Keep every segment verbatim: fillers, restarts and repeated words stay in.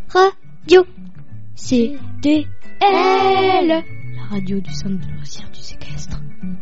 Radio C D L, la radio du centre de loisirs du séquestre.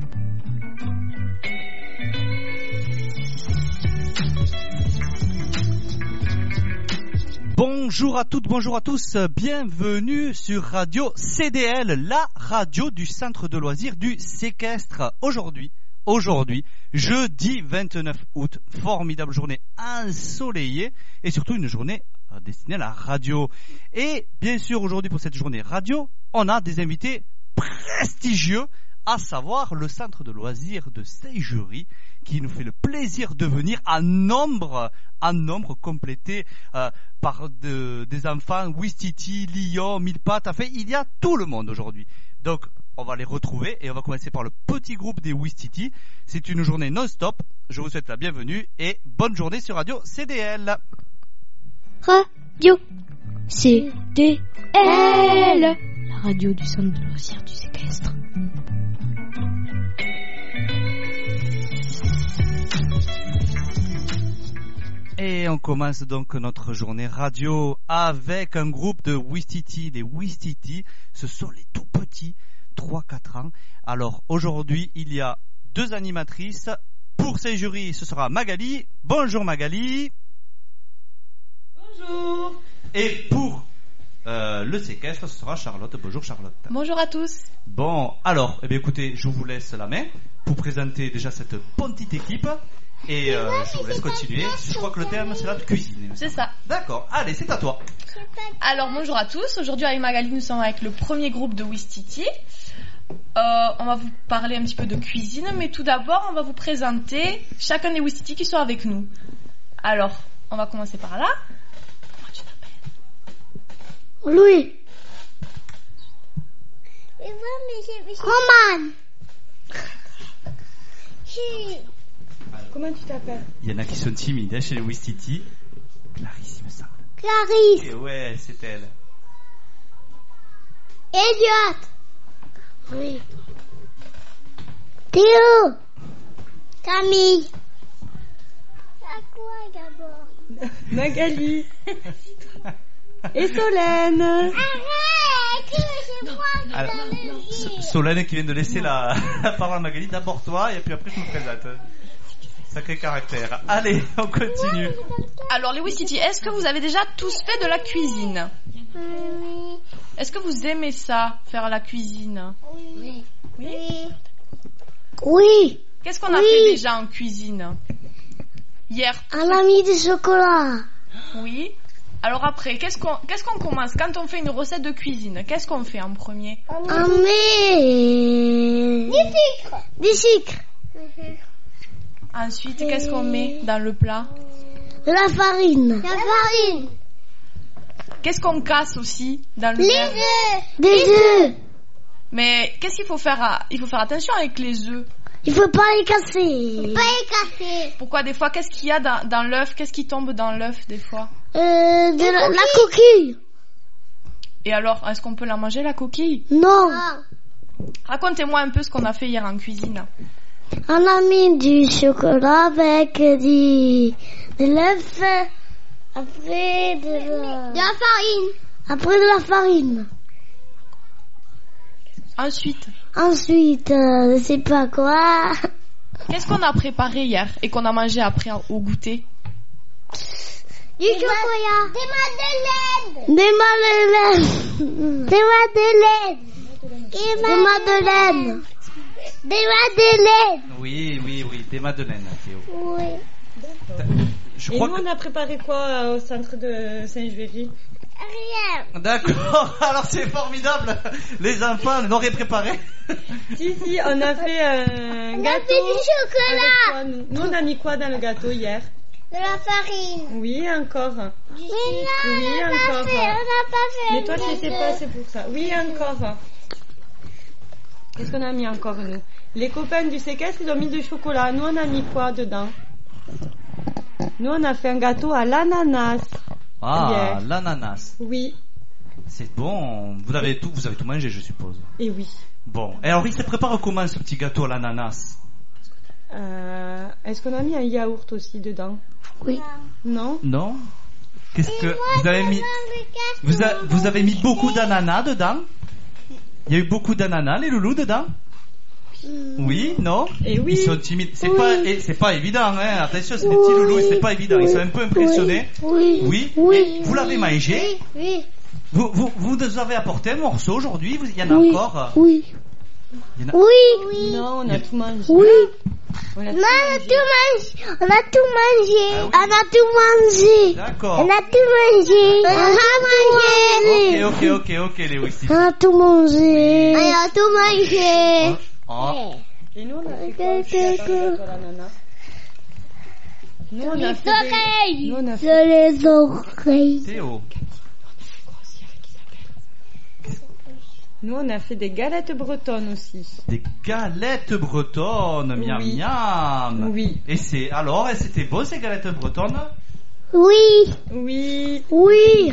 Bonjour à toutes, bonjour à tous, bienvenue sur Radio C D L, la radio du centre de loisirs du séquestre. Aujourd'hui, aujourd'hui, jeudi vingt-neuf août, formidable journée ensoleillée et surtout une journée destinée à la radio. Et bien sûr, aujourd'hui pour cette journée radio, on a des invités prestigieux, à savoir le centre de loisirs de Saint-Jury, qui nous fait le plaisir de venir en nombre, en nombre complété euh, par de, des enfants, Ouistiti, Lyon, Millepattes, enfin il y a tout le monde aujourd'hui. Donc on va les retrouver et on va commencer par le petit groupe des Ouistiti. C'est une journée non-stop, je vous souhaite la bienvenue et bonne journée sur Radio C D L. Radio C D L, la radio du centre de loisirs du séquestre. Et on commence donc notre journée radio avec un groupe de Ouistiti. Les Ouistiti, ce sont les tout petits, trois quatre ans. Alors aujourd'hui, il y a deux animatrices. Pour Saint-Jury, ce sera Magali. Bonjour Magali. Bonjour. Et pour euh, le séquestre, ce sera Charlotte. Bonjour Charlotte. Bonjour à tous. Bon, alors, eh bien, écoutez, je vous laisse la main pour présenter déjà cette petite équipe. Et euh, je vous laisse continuer. Je crois que le terme c'est la cuisine. C'est ça. D'accord. Allez, c'est à toi. Alors bonjour à tous. Aujourd'hui avec Magali, nous sommes avec le premier groupe de Ouistiti. Euh, on va vous parler un petit peu de cuisine, mais tout d'abord, on va vous présenter chacun des Ouistiti qui sont avec nous. Alors, on va commencer par là. Comment tu t'appelles ? Louis. Roman. Comment tu t'appelles ? Il y en a qui sont timides hein, chez les Ouistiti. Clarisse, il me semble. Clarisse. Et ouais, c'est elle. Elliot. Oui. Théo. Camille. À quoi d'abord ? Magali. Et Solène. Arrête, c'est moi qui Alors, donne le S- Solène qui vient de laisser la, la parole à Magali. D'abord toi et puis après je me présente. Sacré caractère. Allez, on continue. Alors les Ouistiti, est-ce que vous avez déjà tous fait de la cuisine ? Oui. Est-ce que vous aimez ça, faire la cuisine ? Oui. Oui. Oui. Qu'est-ce qu'on a Oui. fait déjà en cuisine ? Hier. On a mis du chocolat. Oui. Alors après, qu'est-ce qu'on, qu'est-ce qu'on commence quand on fait une recette de cuisine ? Qu'est-ce qu'on fait en premier ? On met du sucre. Du sucre. Ensuite, qu'est-ce qu'on met dans le plat ? De la farine. La farine. Qu'est-ce qu'on casse aussi dans le Les verre ? œufs. Des œufs. Mais qu'est-ce qu'il faut faire à... Il faut faire attention avec les œufs. Il faut pas les casser. Faut pas les casser. Pourquoi des fois, qu'est-ce qu'il y a dans, dans l'œuf ? Qu'est-ce qui tombe dans l'œuf des fois ? Euh, de la, la coquille. Et alors, est-ce qu'on peut la manger la coquille ? Non. Racontez-moi un peu ce qu'on a fait hier en cuisine. On a mis du chocolat avec du, de l'œuf. Après de la... De la farine. Après de la farine. Ensuite, Ensuite, euh, je sais pas quoi. qu'est-ce qu'on a préparé hier et qu'on a mangé après au goûter ? Du chocolat. Des madeleines. Des madeleines. Des madeleines. Des madeleines. Des madeleines. Oui, oui, oui, des madeleines, Théo. Oui. Je Et crois nous, que... on a préparé quoi euh, au centre de Saint-Jury ? Rien. D'accord, alors c'est formidable. Les enfants n'ont rien préparé. Si, si, on a fait un On a gâteau. fait du chocolat. Avec quoi, nous Nous, on a mis quoi dans le gâteau hier ? De la farine. Oui, encore. Mais non, Oui, on n'a pas encore. fait. On n'a pas fait. Mais toi, tu sais pas, c'est pour ça. Oui, encore. Qu'est-ce qu'on a mis encore, nous ? Les copains du séquestre, ils ont mis du chocolat. Nous, on a mis quoi dedans ? Nous, on a fait un gâteau à l'ananas. Ah, Hier. l'ananas. Oui, C'est bon. Vous avez tout, vous avez tout mangé, je suppose. et oui. Bon. Et alors, il se prépare comment ce petit gâteau à l'ananas ? Euh, est-ce qu'on a mis un yaourt aussi dedans? Oui. Non? Non ? Qu'est-ce que vous avez mis vous, a, vous avez mis beaucoup d'ananas dedans? Il y a eu beaucoup d'ananas, les loulous, dedans? Oui, non? Et oui. Ils sont timides. C'est oui. pas, et c'est pas évident, hein. Attention, c'est des petits loulous, c'est pas évident. Ils sont un peu impressionnés. Oui. Oui. Oui. Et vous l'avez mangé? Oui. Vous, vous, vous nous avez apporté un morceau aujourd'hui? Il y en a oui. encore? Oui. Il y en a... Oui. Non, on a tout mangé. Oui. On a non, tout on a mangé. tout mangé. On a tout mangé. Ah oui. On a tout mangé. D'accord. On a tout mangé. On a tout mangé. Ok, ok, ok, ok, les Westies. On a tout mangé. On a tout mangé. Oh. Et nous, on a fait quoi aussi à part de l'ananas? Nous, on a fait des... Nous, on a fait... Sur les oreilles. Théo. Nous, on a fait des galettes bretonnes aussi. Des galettes bretonnes, miam Oui. miam. Oui. Et c'est alors, et c'était beau ces galettes bretonnes? Oui. Oui. Oui.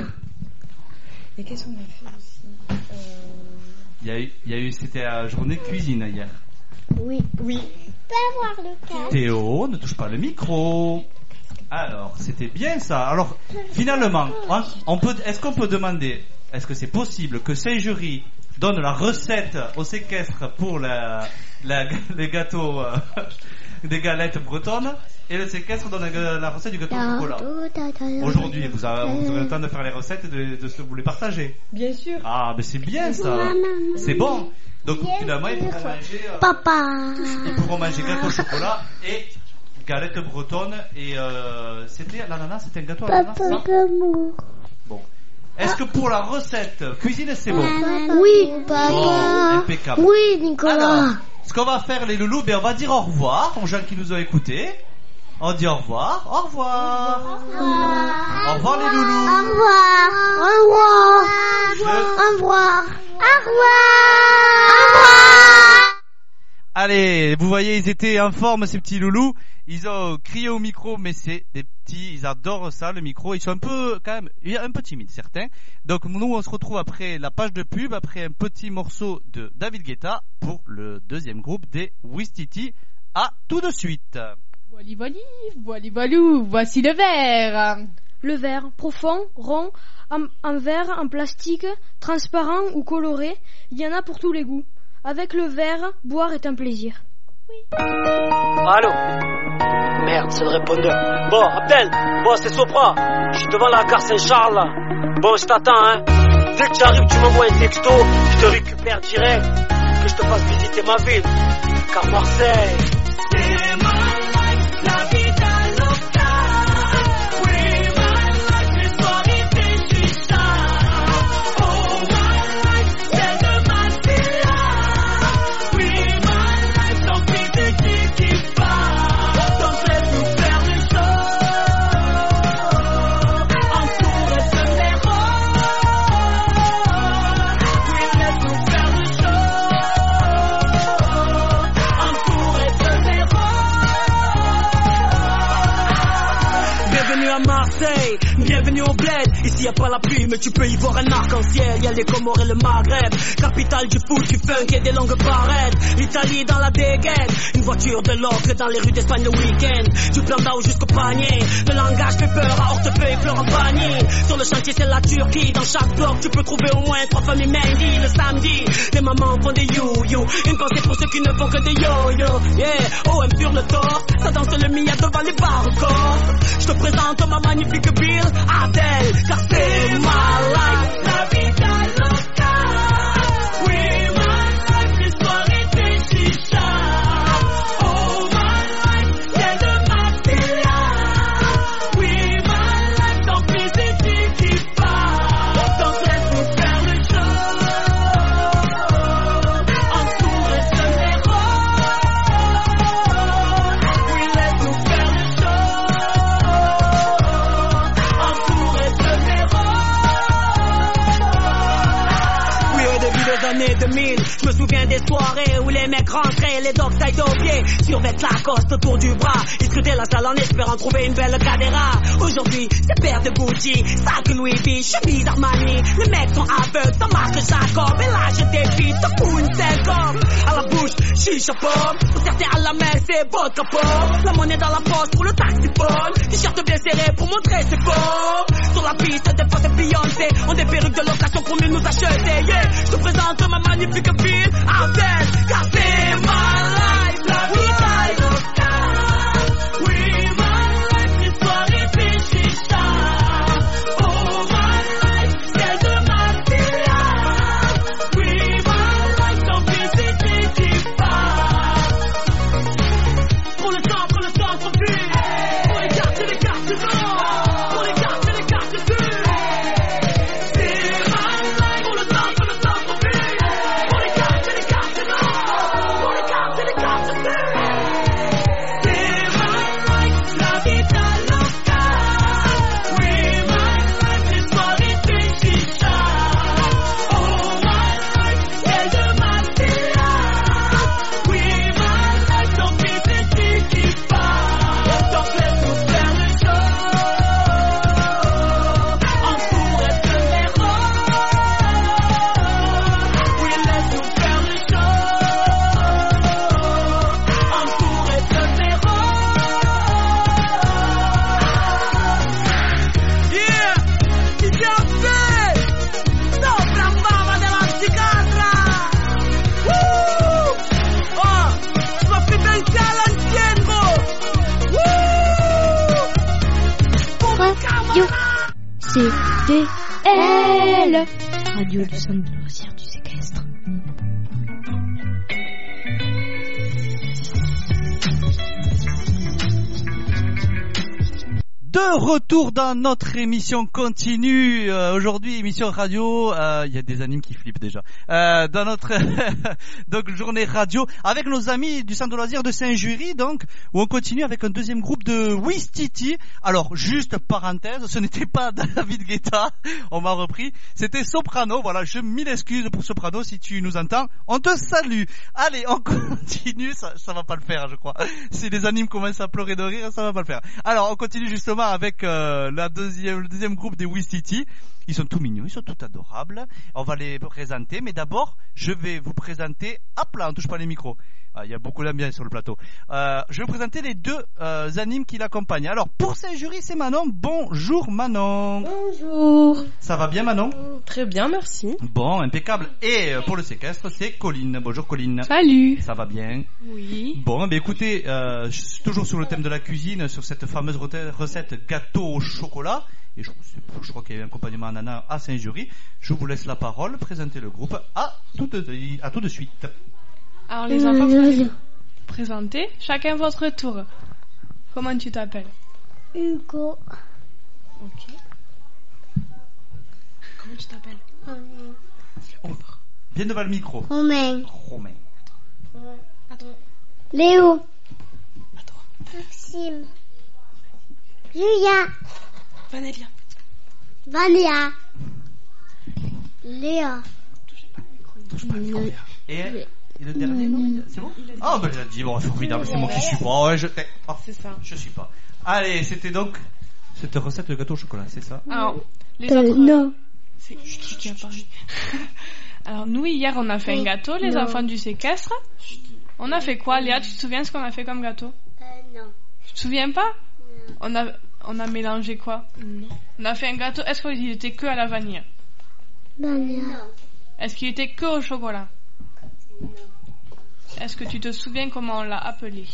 Et qu'est-ce qu'on a fait aussi? euh... Il y a eu, il y a eu, c'était la journée de cuisine hier. Oui. Oui. Peux avoir le casque. Théo, ne touche pas le micro. Alors, c'était bien ça. Alors, finalement, on, on peut, est-ce qu'on peut demander, est-ce que c'est possible que ces jurys donnent la recette au séquestre pour la, la, les gâteaux, euh, des galettes bretonnes, et le séquestre donne la, la recette du gâteau au chocolat? Aujourd'hui, vous avez, vous aurez le temps de faire les recettes et de, de ce que vous les partagez. Bien sûr. Ah, mais c'est bien ça. C'est bon. Donc, finalement, ils pourront manger, euh, Papa. ils pourront manger gâteau au chocolat et galettes bretonnes. Et euh, c'était l'ananas, c'était un gâteau à l'ananas, Papa non? d'amour. Bon. Est-ce que pour la recette cuisine, c'est bon? Oui, Bon, papa. impeccable. Oui, Nicolas. Alors, ce qu'on va faire, les loulous, ben, on va dire au revoir aux gens qui nous ont écoutés. On dit au revoir, au revoir. Au revoir, les loulous. Au revoir. Au revoir. Je- Au revoir. Au revoir. Au revoir. Allez, vous voyez, ils étaient en forme, ces petits loulous. Ils ont crié au micro, mais c'est des petits, ils adorent ça, le micro. Ils sont un peu, quand même, un peu timides, certains. Donc, nous, on se retrouve après la page de pub, après un petit morceau de David Guetta pour le deuxième groupe des Wistiti. À tout de suite. Voili voili, voili voilou, voici le verre. Le verre, profond, rond, en, en verre, en plastique, transparent ou coloré, il y en a pour tous les goûts. Avec le verre, boire est un plaisir. Allô? Merde, c'est le répondeur. Bon, Abdel, bon, c'est Sopra. Je suis devant la gare Saint-Charles, là. Bon, je t'attends, hein. Dès que tu arrives, tu m'envoies un texto, je te récupère direct, que je te fasse visiter ma ville. Car Marseille, c'est ma life, la vida loca. Oui, ma life, les soirées des chichas. Oh, my life, c'est de ma silla. Oui, my life, tant pis de qui qui part. Donc laisse-nous faire le show. Entouré de mes rôles. Oui, laisse-nous faire le show. Entouré de mes rôles. Bienvenue à Marseille, bienvenue au bled. Ici y a pas la pluie, mais tu peux y voir un arc-en-ciel. Y'a les Comores et le Maghreb, capitale du foot, du funk et des longues barrettes. L'Italie dans la dégaine, une voiture de l'ocre dans les rues d'Espagne le week-end. Du plan d'Ao jusqu'au panier, le langage fait peur à Hortefeux et fleurs en panier. Sur le chantier c'est la Turquie, dans chaque bloc tu peux trouver au moins trois familles Mendy. Le samedi, les mamans font des you-you, une pensée pour ceux qui ne font que des yo-yo. Yeah, O M sur le torse, ça danse le Mia devant les bars au corps. Je te présente ma magnifique Bill Adèle, car c'est ma life, la vida loca. Oui, my life, les soirées des chichas. Oh, my life, c'est de ma silla. Oui, my life, tant pis c'est qui qui part. Donc laisse-nous faire le show. Entouré de mes rôles. Oui, laisse-nous faire le show. Entouré de mes rôles. Oui, au début des années deux mille, je me souviens des soirées où les mecs rentraient, les dogs taillent aux pieds, survêtent la coste autour du bras. Ils scrutaient la salle en espérant trouver une belle cadéra. Aujourd'hui, c'est paire de Gucci, sac Louis V, chemise Armani. Les mecs sont aveugles, sans marque Jacob. Et là, je défie, te fous une cinquante. À la bouche, chicha pomme. Pour certains à la main, c'est vodka pomme. La monnaie dans la poche pour le taxi pomme. T-shirt bien serré pour montrer ses formes. Sur la de location qu'on nous acheter. Yeah, je te présente ma magnifique ville, Ardennes, car c'est ma life, la vie locale. Oui, ma life, l'histoire et puis chicha. Oh, ma life, celle de ma fille. Oui, ma life, tant pis si tu dis pas. Pour le temps, pour le centre-ville, pour les quartiers, les quartiers nord, pour les quartiers, les quartiers sud. C'est ma life, pour le temps, pour le centre-ville, pour les quartiers, les quartiers nord, pour les quartiers, les quartiers sud. C'est ma life, la vida locale. Oui, ma life, l'histoire est une chicha. Oh, ma life, celle de ma fille. Oui, ma life, tant pis si tu kiffes pas. Donc laisse-nous faire le show. Entouré de héros. Oui, laisse-nous faire le show. Entouré de héros. Yeah, ti piace? Sopra bava della cicatra. Woo! Oh, soffidenziale all'aziendo. Woo! Radio C D L. Radio du centre de loisirs du séquestre. De retour dans notre émission continue. Euh, aujourd'hui, émission radio. euh, Il y a des animes qui flippent déjà. Euh, dans notre donc journée radio avec nos amis du centre de loisirs de Saint-Jury, donc où on continue avec un deuxième groupe de Ouistiti. Alors, juste parenthèse, ce n'était pas David Guetta, on m'a repris. C'était Soprano. Voilà, je mille excuses pour Soprano si tu nous entends. On te salue. Allez, on continue. Ça, ça va pas le faire, je crois. Si les animes commencent à pleurer de rire, ça va pas le faire. Alors, on continue justement avec euh, la deuxième, le deuxième groupe des Ouistiti. Ils sont tout mignons, ils sont tout adorables. On va les présenter, mais d'abord, je vais vous présenter. Hop là, on touche pas les micros. Ah, il y a beaucoup d'ambiance sur le plateau. Euh, je vais vous présenter les deux euh, animes qui l'accompagnent. Alors, pour Saint-Jury, c'est Manon. Bonjour Manon. Bonjour. Ça va bien Manon? Très bien, merci. Bon, impeccable. Et euh, pour le séquestre, c'est Colline. Bonjour Colline. Salut. Ça va bien? Oui. Bon, ben écoutez, euh, je suis toujours sur le thème de la cuisine, sur cette fameuse recette gâteau au chocolat. Et je, je crois qu'il y a eu un accompagnement ananas à Saint-Jury. Je vous laisse la parole, présenter le groupe. À tout de, à tout de suite. Alors les enfants, vous allez vous présenter chacun votre tour. Comment tu t'appelles? Hugo. Ok. Comment tu t'appelles? Oh, viens devant le micro. Romain. Romain. Attends. Léo. Attends. Maxime. Julia. Vanélia. Vania. Léa. Touche pas le micro. Et, et le dernier, non? C'est bon? Ah, ben j'ai dit, bon, formidable, c'est moi qui suis pas. Ouais, je, oh, C'est ça. je suis pas. Allez, c'était donc cette recette de gâteau au chocolat, c'est ça? Alors, les Euh, autres. non. C'est qui qui a parlé? Alors, nous, hier, on a fait un gâteau, les Non. enfants du séquestre. On a fait quoi, Léa? Tu te souviens ce qu'on a fait comme gâteau? Euh, non. Tu te souviens pas? On a, on a mélangé quoi? Non. On a fait un gâteau. Est-ce qu'il était que à la vanille? Vania. Est-ce qu'il était que au chocolat? Est-ce que tu te souviens comment on l'a appelé?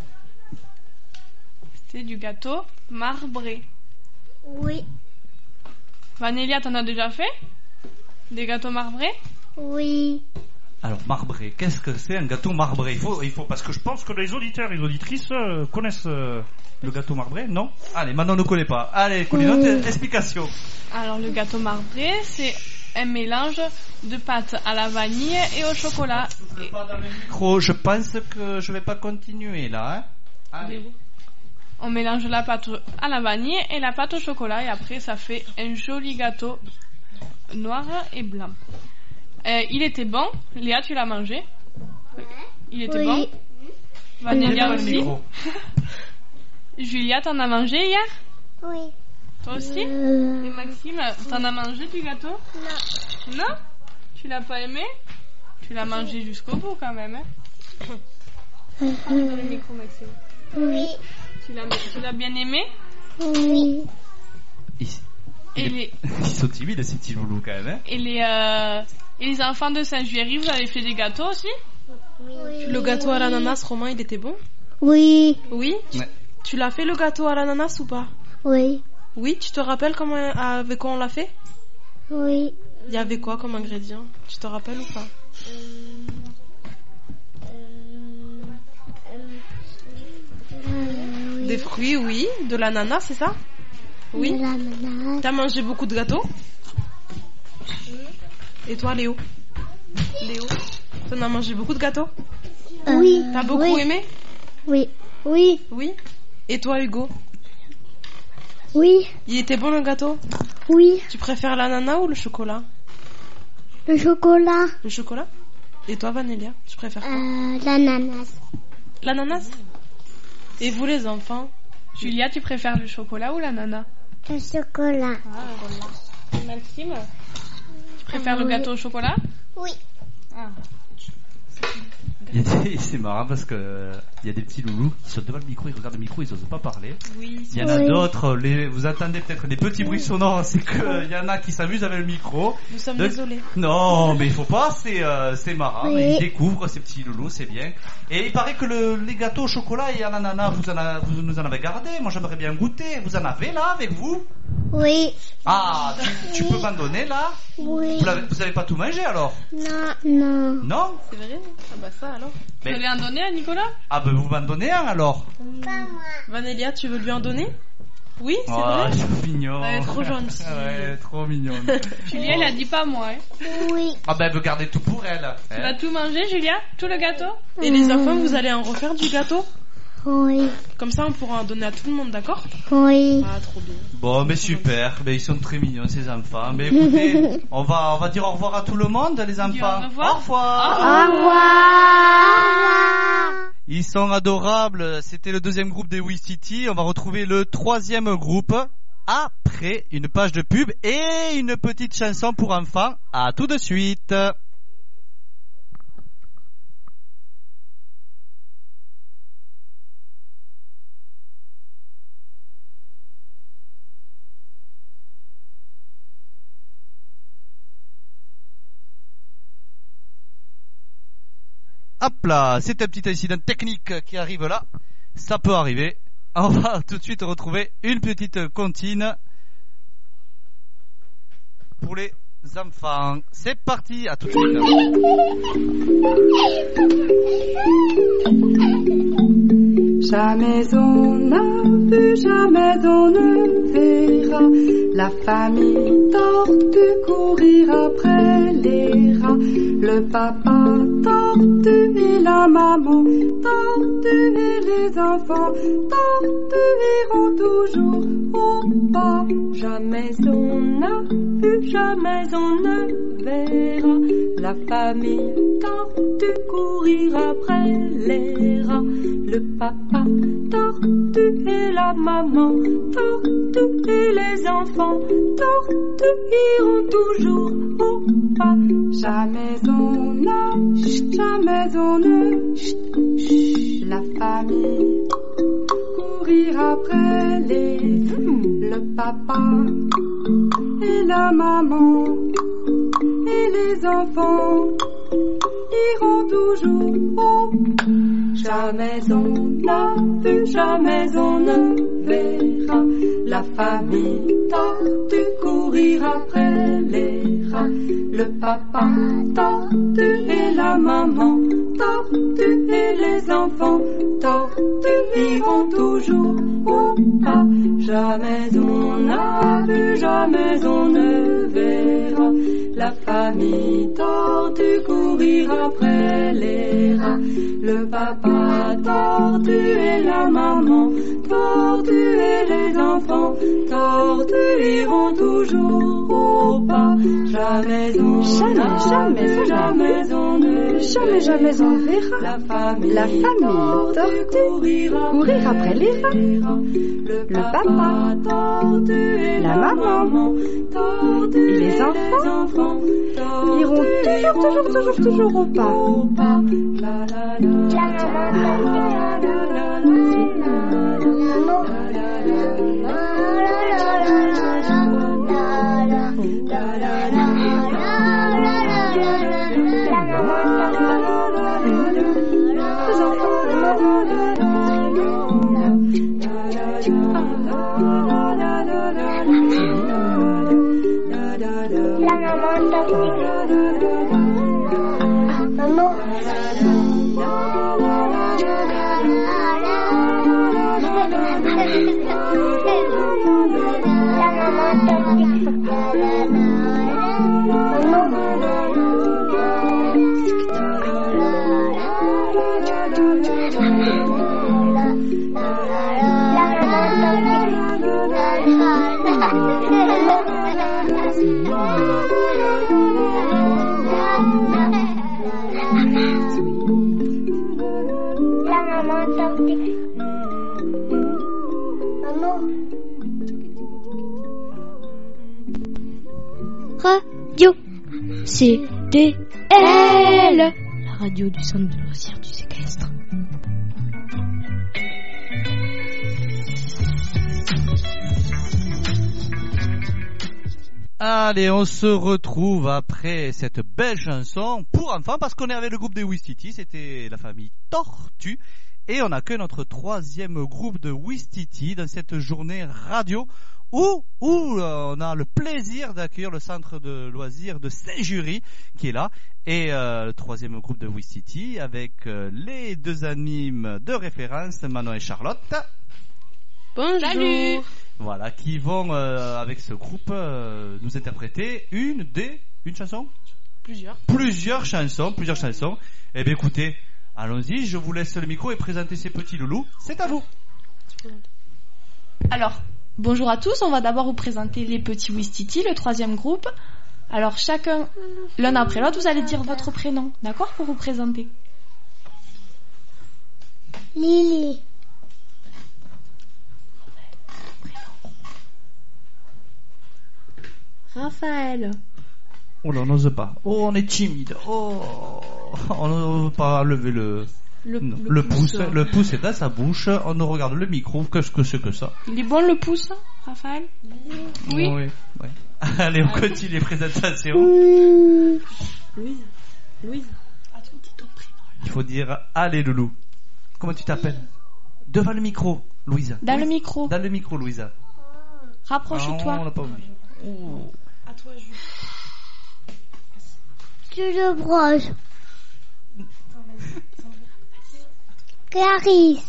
C'était du gâteau marbré. Oui. Vanélia, t'en as déjà fait? Des gâteaux marbrés? Oui. Alors, marbré, qu'est-ce que c'est un gâteau marbré? Il faut, il faut, parce que je pense que les auditeurs et les auditrices euh, connaissent euh, le gâteau marbré, non? Allez, maintenant on ne connaît pas. Allez, Colline, Oui. explication. Alors, le gâteau marbré, c'est un mélange de pâte à la vanille et au chocolat. Et- Micro, je pense que je vais pas continuer là. Hein? Allez. On mélange la pâte à la vanille et la pâte au chocolat et après ça fait un joli gâteau noir et blanc. Euh, il était bon. Léa, tu l'as mangé? Il était Oui. bon. Vanélia Le aussi. micro. Julia, t'en as mangé hier? Oui. Toi aussi? Et Euh, Maxime, t'en as mangé du gâteau? non. Non? Tu l'as pas aimé? Tu l'as mangé jusqu'au bout quand même, hein? Parle dans le micro, Maxime. Oui. Tu l'as, tu l'as bien aimé? Oui. Et, Et il les... Ils sont timides, ces petits loulous, quand même. Hein. Et, les, euh... Et les enfants de Saint-Juéry, vous avez fait des gâteaux aussi? Oui. Le gâteau à l'ananas, Romain, il était bon? Oui. Oui? Ouais. Tu l'as fait le gâteau à l'ananas ou pas? Oui. Oui, tu te rappelles comment, avec quoi on l'a fait? Oui. Il y avait quoi comme ingrédient? Tu te rappelles ou pas? Euh, Des fruits, oui. De l'ananas, c'est ça? Oui. De l'ananas. T'as mangé beaucoup de gâteaux? Et toi, Léo? Léo, t'en as mangé beaucoup de gâteaux? Euh, oui. T'as beaucoup oui. aimé? Oui. Oui. Oui. Et toi, Hugo? Oui. Il était bon le gâteau? Oui. Tu préfères l'ananas ou le chocolat? Le chocolat. Le chocolat? Et toi, Vanélia, tu préfères quoi? Euh, l'ananas. L'ananas? Et vous, les enfants? Julia, tu préfères le chocolat ou l'ananas? Le chocolat. Ah, Maxime, tu préfères ah, le oui. gâteau au chocolat? Oui. Ah. C'est marrant parce que euh, il y a des petits loulous qui sont devant le micro, ils regardent le micro, ils n'osent pas parler. Oui. Il y en a oui. d'autres, les, vous entendez peut-être des petits bruits sonores, c'est qu'il y en a qui s'amusent avec le micro. Nous sommes Donc, désolés. Non, mais il faut pas, c'est euh, c'est marrant, Oui. ils découvrent ces petits loulous, c'est bien. Et il paraît que le, les gâteaux au chocolat et à l'ananas, vous, en a, vous nous en avez gardé, moi j'aimerais bien goûter. Vous en avez là avec vous? Oui. Ah, tu, tu peux m'en donner là? Oui. Vous l'avez- vous avez pas tout mangé alors? Non. Non. Non? C'est vrai? Ah bah ça alors. Mais- Vous allez en donner à Nicolas? Ah ben vous m'en donnez un alors? Pas moi. Vanélia, tu veux lui en donner? Oui, c'est Oh, vrai? c'est mignon. Elle est trop gentille. Ouais, trop mignonne. Julia, elle a dit pas moi. Hein. Oui. Ah ben elle veut garder tout pour elle. Tu Hein. vas tout manger, Julia? Tout le gâteau? Et les enfants, vous allez en refaire du gâteau? Oui. Comme ça, on pourra en donner à tout le monde, d'accord? Oui. Ah, trop bien. Bon, mais super. Mais ils sont très mignons ces enfants. Mais écoutez, on va on va dire au revoir à tout le monde, les On dit enfants. au revoir. Au revoir. Au revoir. Ils sont adorables. C'était le deuxième groupe des Wistiti. On va retrouver le troisième groupe après une page de pub et une petite chanson pour enfants. À tout de suite. Hop là, c'est un petit incident technique qui arrive là. Ça peut arriver. On va tout de suite retrouver une petite comptine pour les enfants. C'est parti, à tout de suite. Jamais on n'a vu, jamais on ne verra la famille tortue courir après les rats. Le papa tortue et la maman tortue et les enfants tortue iront toujours au pas. Jamais on n'a vu, jamais on ne verra la famille tortue courir après les rats. Le papa tortue et la maman tortue et les enfants tortue iront toujours au pas. Jamais on n'a, jamais on ne, chut, la famille courir après les, le papa et la maman et les enfants iront toujours au pas. Jamais on n'a vu, jamais on ne verra la famille tortue courir après les rats. Le papa tortue et la maman tortue et les enfants tortue iront toujours au pas. Jamais on n'a vu, jamais on ne verra la famille tortue courir après les rats. Le papa tortue et la maman tortue et les enfants tortue iront toujours au pas. Jamais on Jamais, jamais, jamais on ne Jamais, jamais on verra la famille, la famille tortue courir, courir après les rats. Le, Le papa tortue et la maman tortue et les enfants iront toujours, toujours, toujours, toujours au pas. au pas. La, la, la, la, la, la, la, la, la, la, la, la, la, la, la, la, la, la, La maman tortue. Maman. Radio C D L, la radio du centre de loisirs du séquestre. Allez, on se retrouve après cette belle chanson pour enfants parce qu'on est avec le groupe des Ouistiti, c'était la famille Tortue et on accueille notre troisième groupe de Ouistiti dans cette journée radio où, où euh, on a le plaisir d'accueillir le centre de loisirs de Saint-Jury qui est là et euh, le troisième groupe de Ouistiti avec euh, les deux animes de référence Manon et Charlotte. Bonjour. Salut. Voilà, qui vont euh, avec ce groupe euh, nous interpréter une des une chanson, Plusieurs. plusieurs chansons, plusieurs chansons. Eh bien, écoutez, allons-y. Je vous laisse le micro et présenter ces petits loulous. C'est à vous. Alors, bonjour à tous. On va d'abord vous présenter les petits Ouistiti, le troisième groupe. Alors, chacun, l'un après l'autre, vous allez dire votre prénom, d'accord, pour vous présenter. Lily. Raphaël. Oh là, on n'ose pas. Oh, on est timide. Oh, on n'ose pas lever le Le, non, le le pouce. pouce. Le pouce est dans sa bouche. On nous regarde le micro. Qu'est-ce que c'est que ça? Il est bon le pouce, Raphaël? Oui. Oui. Ouais. Allez, on continue les présentations. Louise. Louise. Attends, dis ton prénom. Il faut dire allez, loulou. Comment tu t'appelles? Devant le micro, Louisa. Dans Louise. le micro. Dans le micro, Louisa. Rapproche-toi. Non, on l'a pas oublié. Oh. À toi, Jules. Tu le broche. Clarisse.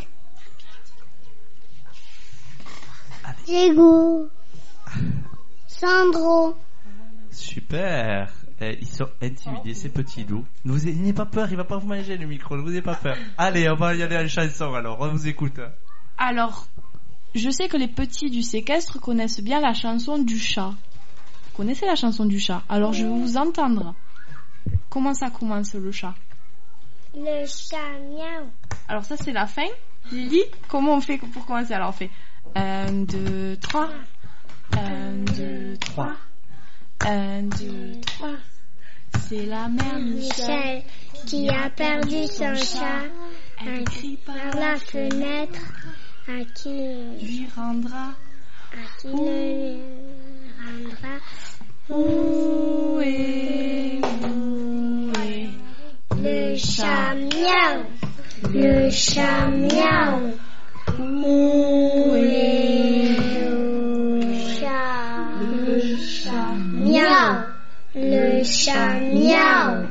Diego. Sandro. Super. Eh, ils sont intimidés, ces petits loups. Ne vous ayez pas peur, il va pas vous manger le micro, ne vous ayez pas peur. Allez, on va y aller à la chanson alors, on vous écoute. Alors, je sais que les petits du séquestre connaissent bien la chanson du chat. Vous connaissez la chanson du chat? Alors, je vais vous entendre. Comment ça commence le chat? Le chat miaou. Alors ça, c'est la fin. Lily, comment on fait pour commencer? Alors, on fait un, deux, trois. un, deux, trois. un, deux, trois. C'est la mère Michel qui a perdu son chat. Elle crie Par la fenêtre. À qui le, lui rendra. à qui le rendra. Où est, où est Le chat miaou. Le chat miaou. Où est le chat? Le chat miaou. Le chat miaou.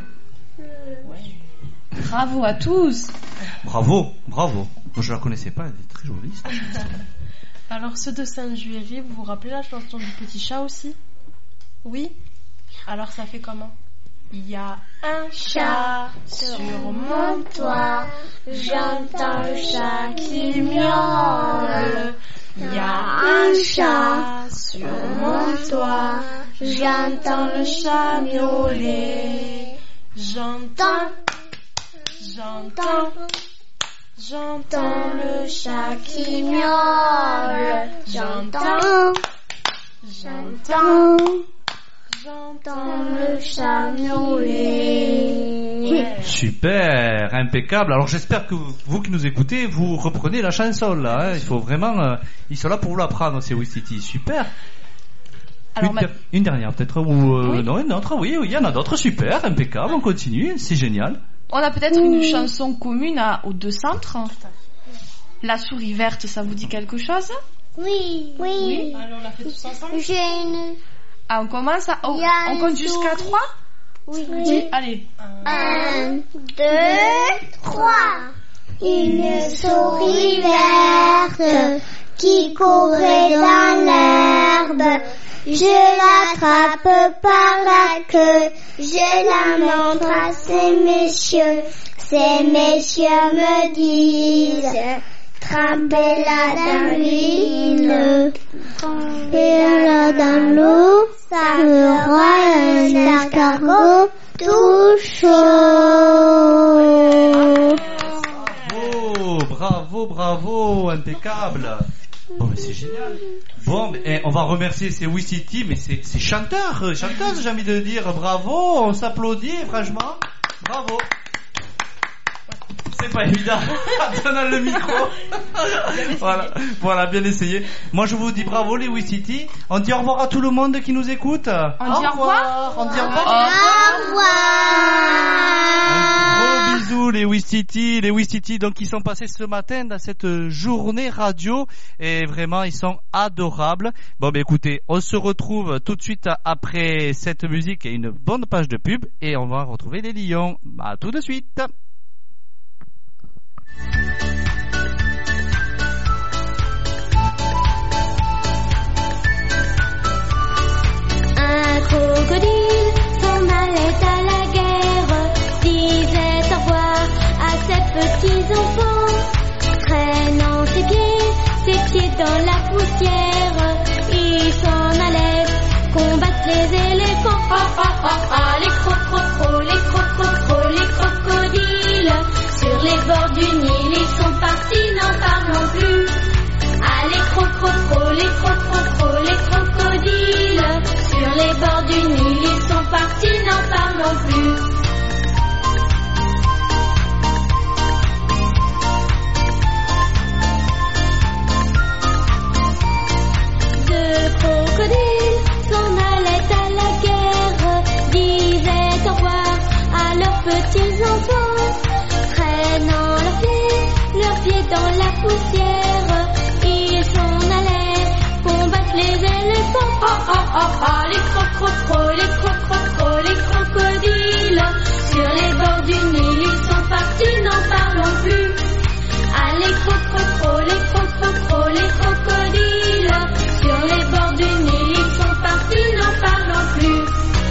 Bravo à tous. Bravo, bravo. Moi je la connaissais pas, elle est très jolie. cette chanson. Alors, ceux de Saint-Jury, vous vous rappelez la chanson du petit chat aussi? Oui. Alors, ça fait comment? Il y a un chat sur mon toit, j'entends le chat qui miaule. Il y a un chat sur mon toit, j'entends le chat miauler. J'entends, j'entends, j'entends le chat qui miaule. J'entends, j'entends, j'entends le chat miauler. Super, impeccable. Alors j'espère que vous, vous qui nous écoutez, vous reprenez la chanson là. Hein. Il faut vraiment, euh, ils sont là pour vous l'apprendre, ces Ouistiti. Super. Alors, une, ma- der- une dernière peut-être ou euh, Oui. non une autre. Oui, oui, il y en a d'autres. Super, impeccable. On continue, c'est génial. On a peut-être une chanson commune à, aux deux centres. La souris verte, ça vous dit quelque chose? Oui, oui. Alors, on l'a fait tous ensemble? J'ai une. Ah, on commence à... oh, Il y a on une compte jusqu'à souris. trois? Oui, Oui, allez. Un, deux, trois. Une souris verte qui courait dans l'herbe. Je l'attrape par la queue. Je la montre à ces messieurs. Ces messieurs me disent: Trempez-la dans l'huile, trempez-la dans l'eau, ça fera un escargot tout chaud. Bravo, bravo, bravo, impeccable. Bon, mais c'est génial. Bon, mais, eh, on va remercier ces Wistiti, mais c'est, c'est chanteurs, euh, chanteuses, j'ai envie de dire. Bravo, on s'applaudit, franchement. Bravo. C'est pas évident. Donne le micro. Voilà, voilà, bien essayé. Moi, je vous dis bravo, les Wistiti. On dit au revoir à tout le monde qui nous écoute. On dit au revoir. On dit au revoir. Au revoir. Un gros bisou, les Wistiti, les Wistiti, donc, qui sont passés ce matin dans cette journée radio. Et vraiment, ils sont adorables. Bon, ben, écoutez, on se retrouve tout de suite après cette musique et une bonne page de pub. Et on va retrouver les lions. À tout de suite. Un crocodile s'en allait à la guerre, disait au revoir à ses petits enfants, traînant ses pieds, ses pieds dans la poussière, il s'en allait combattre les éléphants. Ah ah ah ah, les crococros, les crococros, les crocodiles, sur les bords du Nil, ils sont partis, n'en parlons plus. Ah, les crococros, les crococros, les crocodiles, sur les bords du Nil, ils sont partis, n'en parlons plus. Deux crocodiles s'en allaient à la guerre, disaient au revoir à leurs petits enfants, traînant leurs pieds, leurs pieds dans la poussière, ils s'en allaient combattre les éléphants. Ah ah ah ah, les crococros, les crococros, les crocodiles, sur les bords du Nil, ils sont partis, n'en parlons plus. Ah, les crococros, les crococros, les crocodiles, sur les bords du Nil, ils sont partis, n'en parlons plus.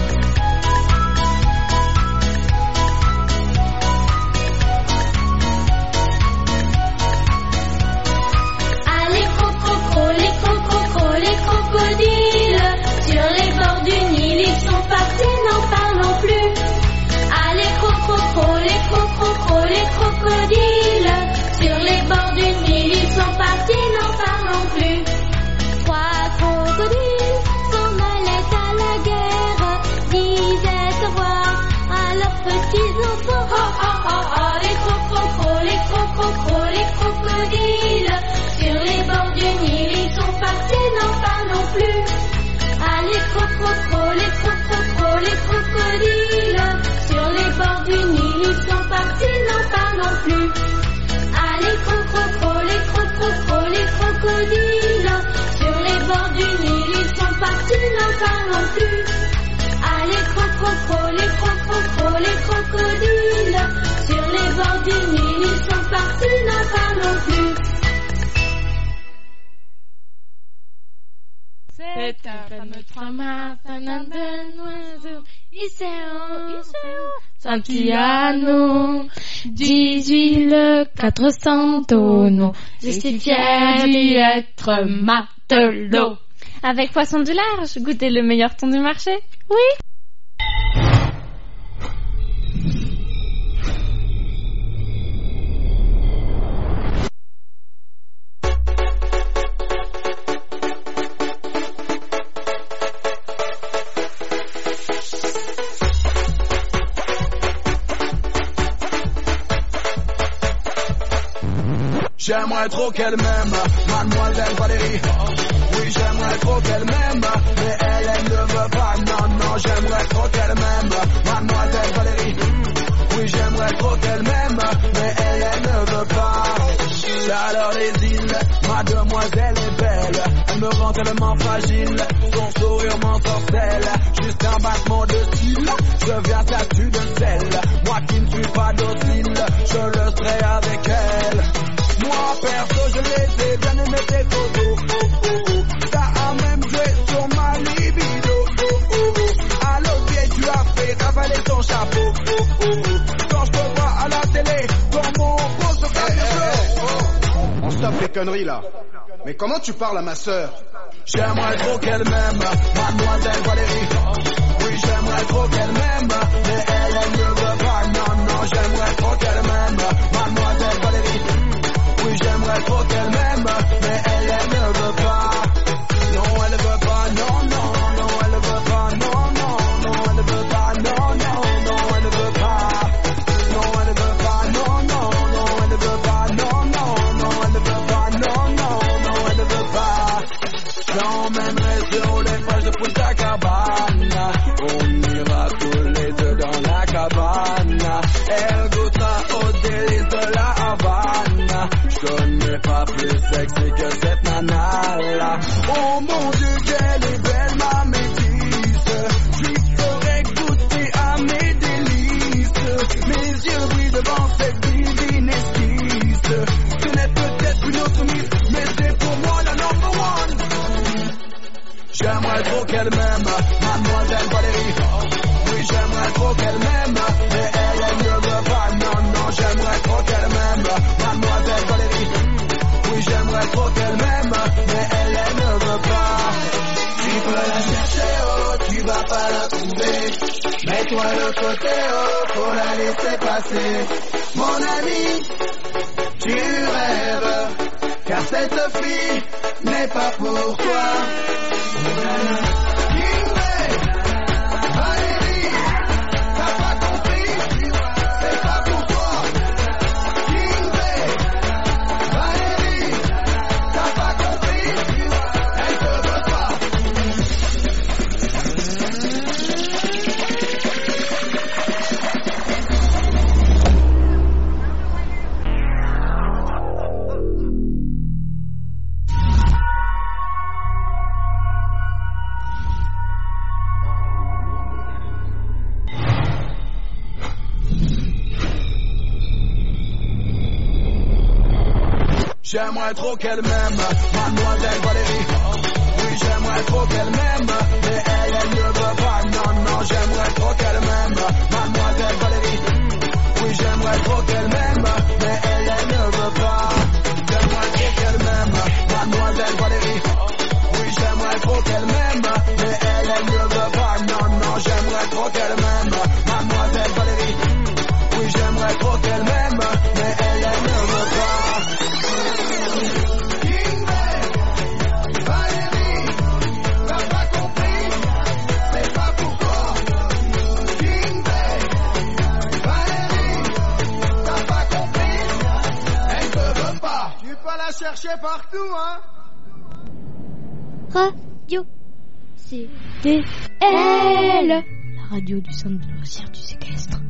Ah, les crococros, les crococros, les crocodiles, sur les bords du Nil, ils sont partis, n'en parlons plus. Ah, les crococros, les crococros, les crocodiles, sur les bords du Nil, ils sont partis, n'en parlons plus. Trois crocodiles s'en allaient à la guerre, disaient au revoir à leurs petits enfants. Ah ah ah ah, les crococros, les crococros, les crocodiles, sur les bords du Nil, ils sont partis, n'en parlons plus. Ah, les crococros, les crococros, les crocodiles, sur les bords du Nil, ils sont partis, n'en parlons plus. Ah, les crococros, les crococros, les crocodiles, sur les bords du Nil, ils sont partis, n'en parlons plus. Ah, les crococros, les crococros, les crocodiles, sur les bords du Nil, ils sont partis, n'en parlons plus. C'est un fameux trauma, fanal de noiseau, Iseo, Santiano, dix-huit le quatre cents tonneaux, je suis fier d'y être matelot. Avec poisson du large, goûtez le meilleur thon du marché. Oui. J'aimerais trop qu'elle m'aime, mademoiselle Valérie. Oui, j'aimerais trop qu'elle m'aime, mais elle, elle ne veut pas. Non, non, j'aimerais trop qu'elle m'aime, mademoiselle Valérie. Oui, j'aimerais trop qu'elle m'aime, mais elle, elle ne veut pas. Alors les îles, mademoiselle est belle, elle me rend tellement fragile, son sourire m'ensorcelle, juste un battement de cils, je viens statue de sel, moi qui ne suis pas docile, je le serai avec elle. Moi perso je les ai bien aimé tes photos, oh, oh, oh. Ça a même joué sur ma libido, oh, oh, oh. Allô vieille, tu as fait cavaler ton chapeau, oh, oh, oh. Quand je te vois à la télé, dans mon beau sur hey, hey, hey. On se tape conneries là. Mais comment tu parles à ma sœur? J'aimerais trop qu'elle m'aime, mademoiselle Valérie. Oui, j'aimerais trop qu'elle m'aime, mais elle, elle ne veut pas. Non, non, j'aimerais trop qu'elle m'aime, mademoiselle Valérie. Oui, j'aimerais trop qu'elle m'aime, mais elle, elle ne veut pas. Non, elle ne veut pas, non, non, non, elle ne veut pas, non, non, non, elle ne veut pas, non, non, non, elle ne veut pas. Non, elle ne veut pas, non, non, non, elle ne veut pas, non, non, non, elle ne veut pas, non, non, non, elle ne veut pas. J'emmènerai sur les plages de Punta Cabana. On ira tous les deux dans la cabane. Elle goûtera au délice de la Havane. J'connais pas plus sexy que cette nana-là. Oh mon Dieu, qu'elle est belle, ma métisse. J'lui ferai goûter à mes délices. Mes yeux brillent devant cette divine esquisse. Ce n'est peut-être une autre mise, mais c'est pour moi la number one. J'aimerais trop qu'elle m'aime, mademoiselle Valérie. Oui, j'aimerais trop qu'elle m'aime, mais elle, elle ne veut pas. Non, non, j'aimerais trop qu'elle m'aime, mademoiselle Valérie. Oui, j'aimerais trop qu'elle m'aime, mais elle, elle ne veut pas. Tu peux la chercher, oh, tu vas pas la trouver. Mets-toi de côté, oh, faut la laisser passer. Mon ami, tu rêves, car cette fille n'est pas pour toi. J'aimerais trop qu'elle m'aime, mademoiselle Valérie. Oui, j'aimerais trop qu'elle m'aime, mais elle, elle ne veut pas. Non, non, j'aimerais trop qu'elle m'aime, mademoiselle Valérie. Oui, j'aimerais trop qu'elle m'aime, mais elle, elle ne veut pas. J'aimerais trop qu'elle m'aime, mademoiselle Valérie. Oui, j'aimerais trop qu'elle m'aime, mais elle, elle ne veut pas. Non, non, j'aimerais trop qu'elle m'aime, mademoiselle Valérie. Oui, j'aimerais trop qu'elle m'aime, mais elle, elle ne veut pas. Chercher partout, hein. Radio C D L, la radio du centre de loisirs du séquestre.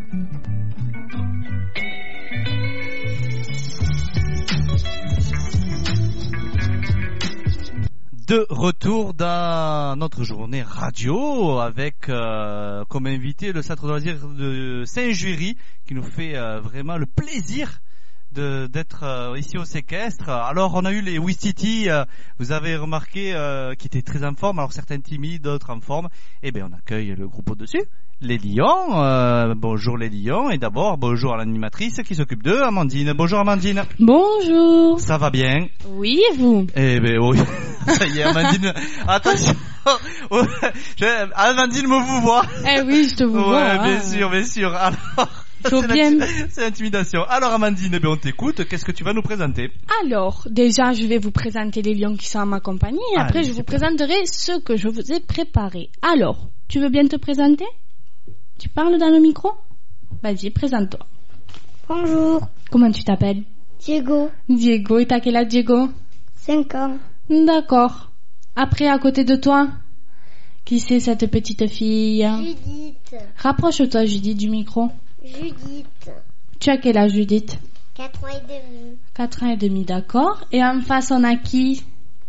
De retour dans notre journée radio avec euh, comme invité le centre de loisirs de Saint-Juéry qui nous fait euh, vraiment le plaisir de, d'être euh, ici au séquestre. Alors on a eu les Ouistiti, euh, vous avez remarqué, euh, qui étaient très en forme, alors certains timides, d'autres en forme. Et bien on accueille le groupe au-dessus, les lions. Euh, bonjour les lions, et d'abord bonjour à l'animatrice qui s'occupe d'eux, Amandine. Bonjour Amandine. Bonjour. Ça va bien? Oui, et vous? Eh ben oui, ça y est Amandine, attention. Amandine me vous voit. Eh oui, je te vous ouais, vois. Ouais, bien hein. sûr, bien sûr. Alors... Faut c'est, bien... c'est l'intimidation. Alors Amandine, eh bien, on t'écoute. Qu'est-ce que tu vas nous présenter? Alors, déjà, je vais vous présenter les lions qui sont à ma compagnie. Et après, Allez, je vous présenterai ce que je vous ai préparé. Alors, tu veux bien te présenter? Tu parles dans le micro? Vas-y, présente-toi. Bonjour. Comment tu t'appelles? Diego. Diego, et t'as quel âge, Diego? cinq ans. D'accord. Après, à côté de toi, qui c'est cette petite fille? Judith. Rapproche-toi, Judith, du micro. Judith. Tu as quel âge, Judith? quatre ans et demi. quatre ans et demi, d'accord. Et en face, on a qui?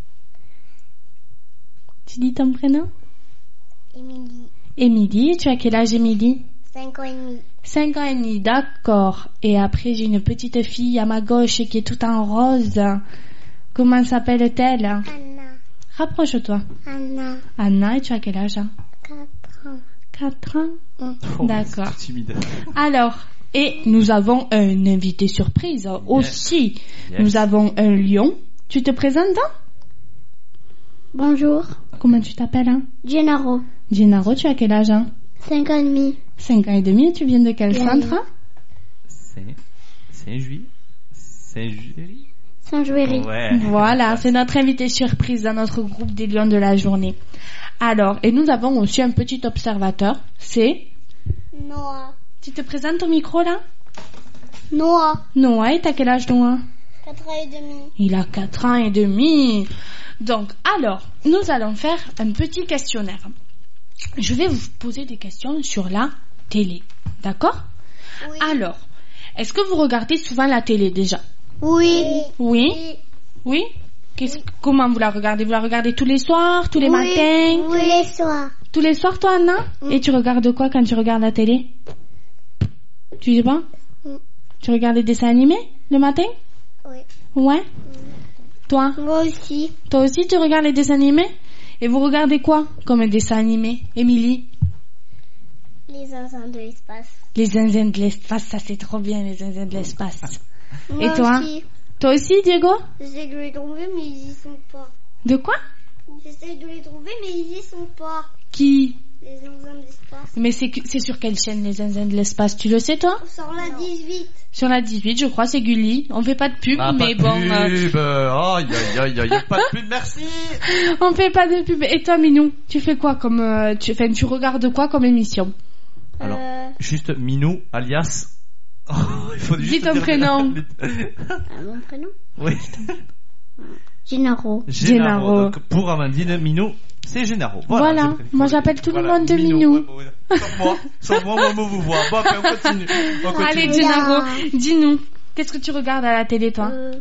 Tu dis ton prénom? Émilie. Émilie, tu as quel âge, Émilie? cinq ans et demi. cinq ans et demi, d'accord. Et après, j'ai une petite fille à ma gauche qui est toute en rose. Comment s'appelle-t-elle? Anna. Rapproche-toi. Anna. Anna, et tu as quel âge? quatre ans. quatre ans? Oh, D'accord. c'est timide. Alors, et nous avons un invité surprise aussi. Yes. Nous avons un lion Tu te présentes hein? Bonjour. Comment tu t'appelles hein? Gennaro. Gennaro, tu as quel âge hein? Cinq ans et demi. Cinq ans et demi, tu viens de quel Bien. centre hein? C'est Saint-Juy. Saint-Juy. Saint-Jouéry. Ouais. Voilà, c'est notre invité surprise dans notre groupe des lions de la journée. Alors, et nous avons aussi un petit observateur, c'est... Noah. Tu te présentes au micro là? Noah. Noah, et t'as quel âge Noah? Quatre ans et demi. Il a quatre ans et demi. Donc, alors, nous allons faire un petit questionnaire. Je vais vous poser des questions sur la télé, d'accord? Oui. Alors, est-ce que vous regardez souvent la télé déjà? Oui. Oui? Oui? Qu'est-ce- Comment vous la regardez? Vous la regardez tous les soirs, tous les Oui. matins? Tous les soirs. Tous les soirs, toi, Anna? Mm. Et tu regardes quoi quand tu regardes la télé? Tu sais pas? Mm. Tu regardes des dessins animés le matin? Oui. Ouais? Toi? Moi aussi. Toi aussi, tu regardes les dessins animés? Et vous regardez quoi comme dessin animé, Émilie? Les zinzins de l'espace. Les zinzins de l'espace, ça c'est trop bien, les zinzins de l'espace. Moi Et toi? aussi. Toi aussi, Diego? J'essaie de les trouver, mais ils y sont pas. De quoi? J'essaie de les trouver, mais ils y sont pas. Qui? Les zinzins de l'espace. Mais c'est, que- c'est sur quelle chaîne, les zinzins de l'espace? Tu le sais, toi? Sur la dix-huit. Sur la dix-huit, je crois, c'est Gulli. On fait pas de pub, Ah, mais pas bon... de euh, pub. euh, Aïe, aïe, aïe, aïe, pas de pub, merci. on fait pas de pub. Et toi, Minou, tu fais quoi comme... euh, tu, enfin, tu regardes quoi comme émission? Alors, Euh, juste Minou, alias... Oh, il faut juste Dis ton dire- prénom. ah, mon prénom? Oui. Gennaro. Gennaro. Gennaro. Donc, pour Amandine, Minou, c'est Gennaro. Voilà. Voilà. je- Moi, j'appelle tout le voilà, monde Minou. ouais, ouais, ouais. Sauf moi. Sauf moi, moi, on vous voit. Bon, après, on continue. On continue. Allez, Gennaro, dis-nous. Qu'est-ce que tu regardes à la télé, toi? Euh,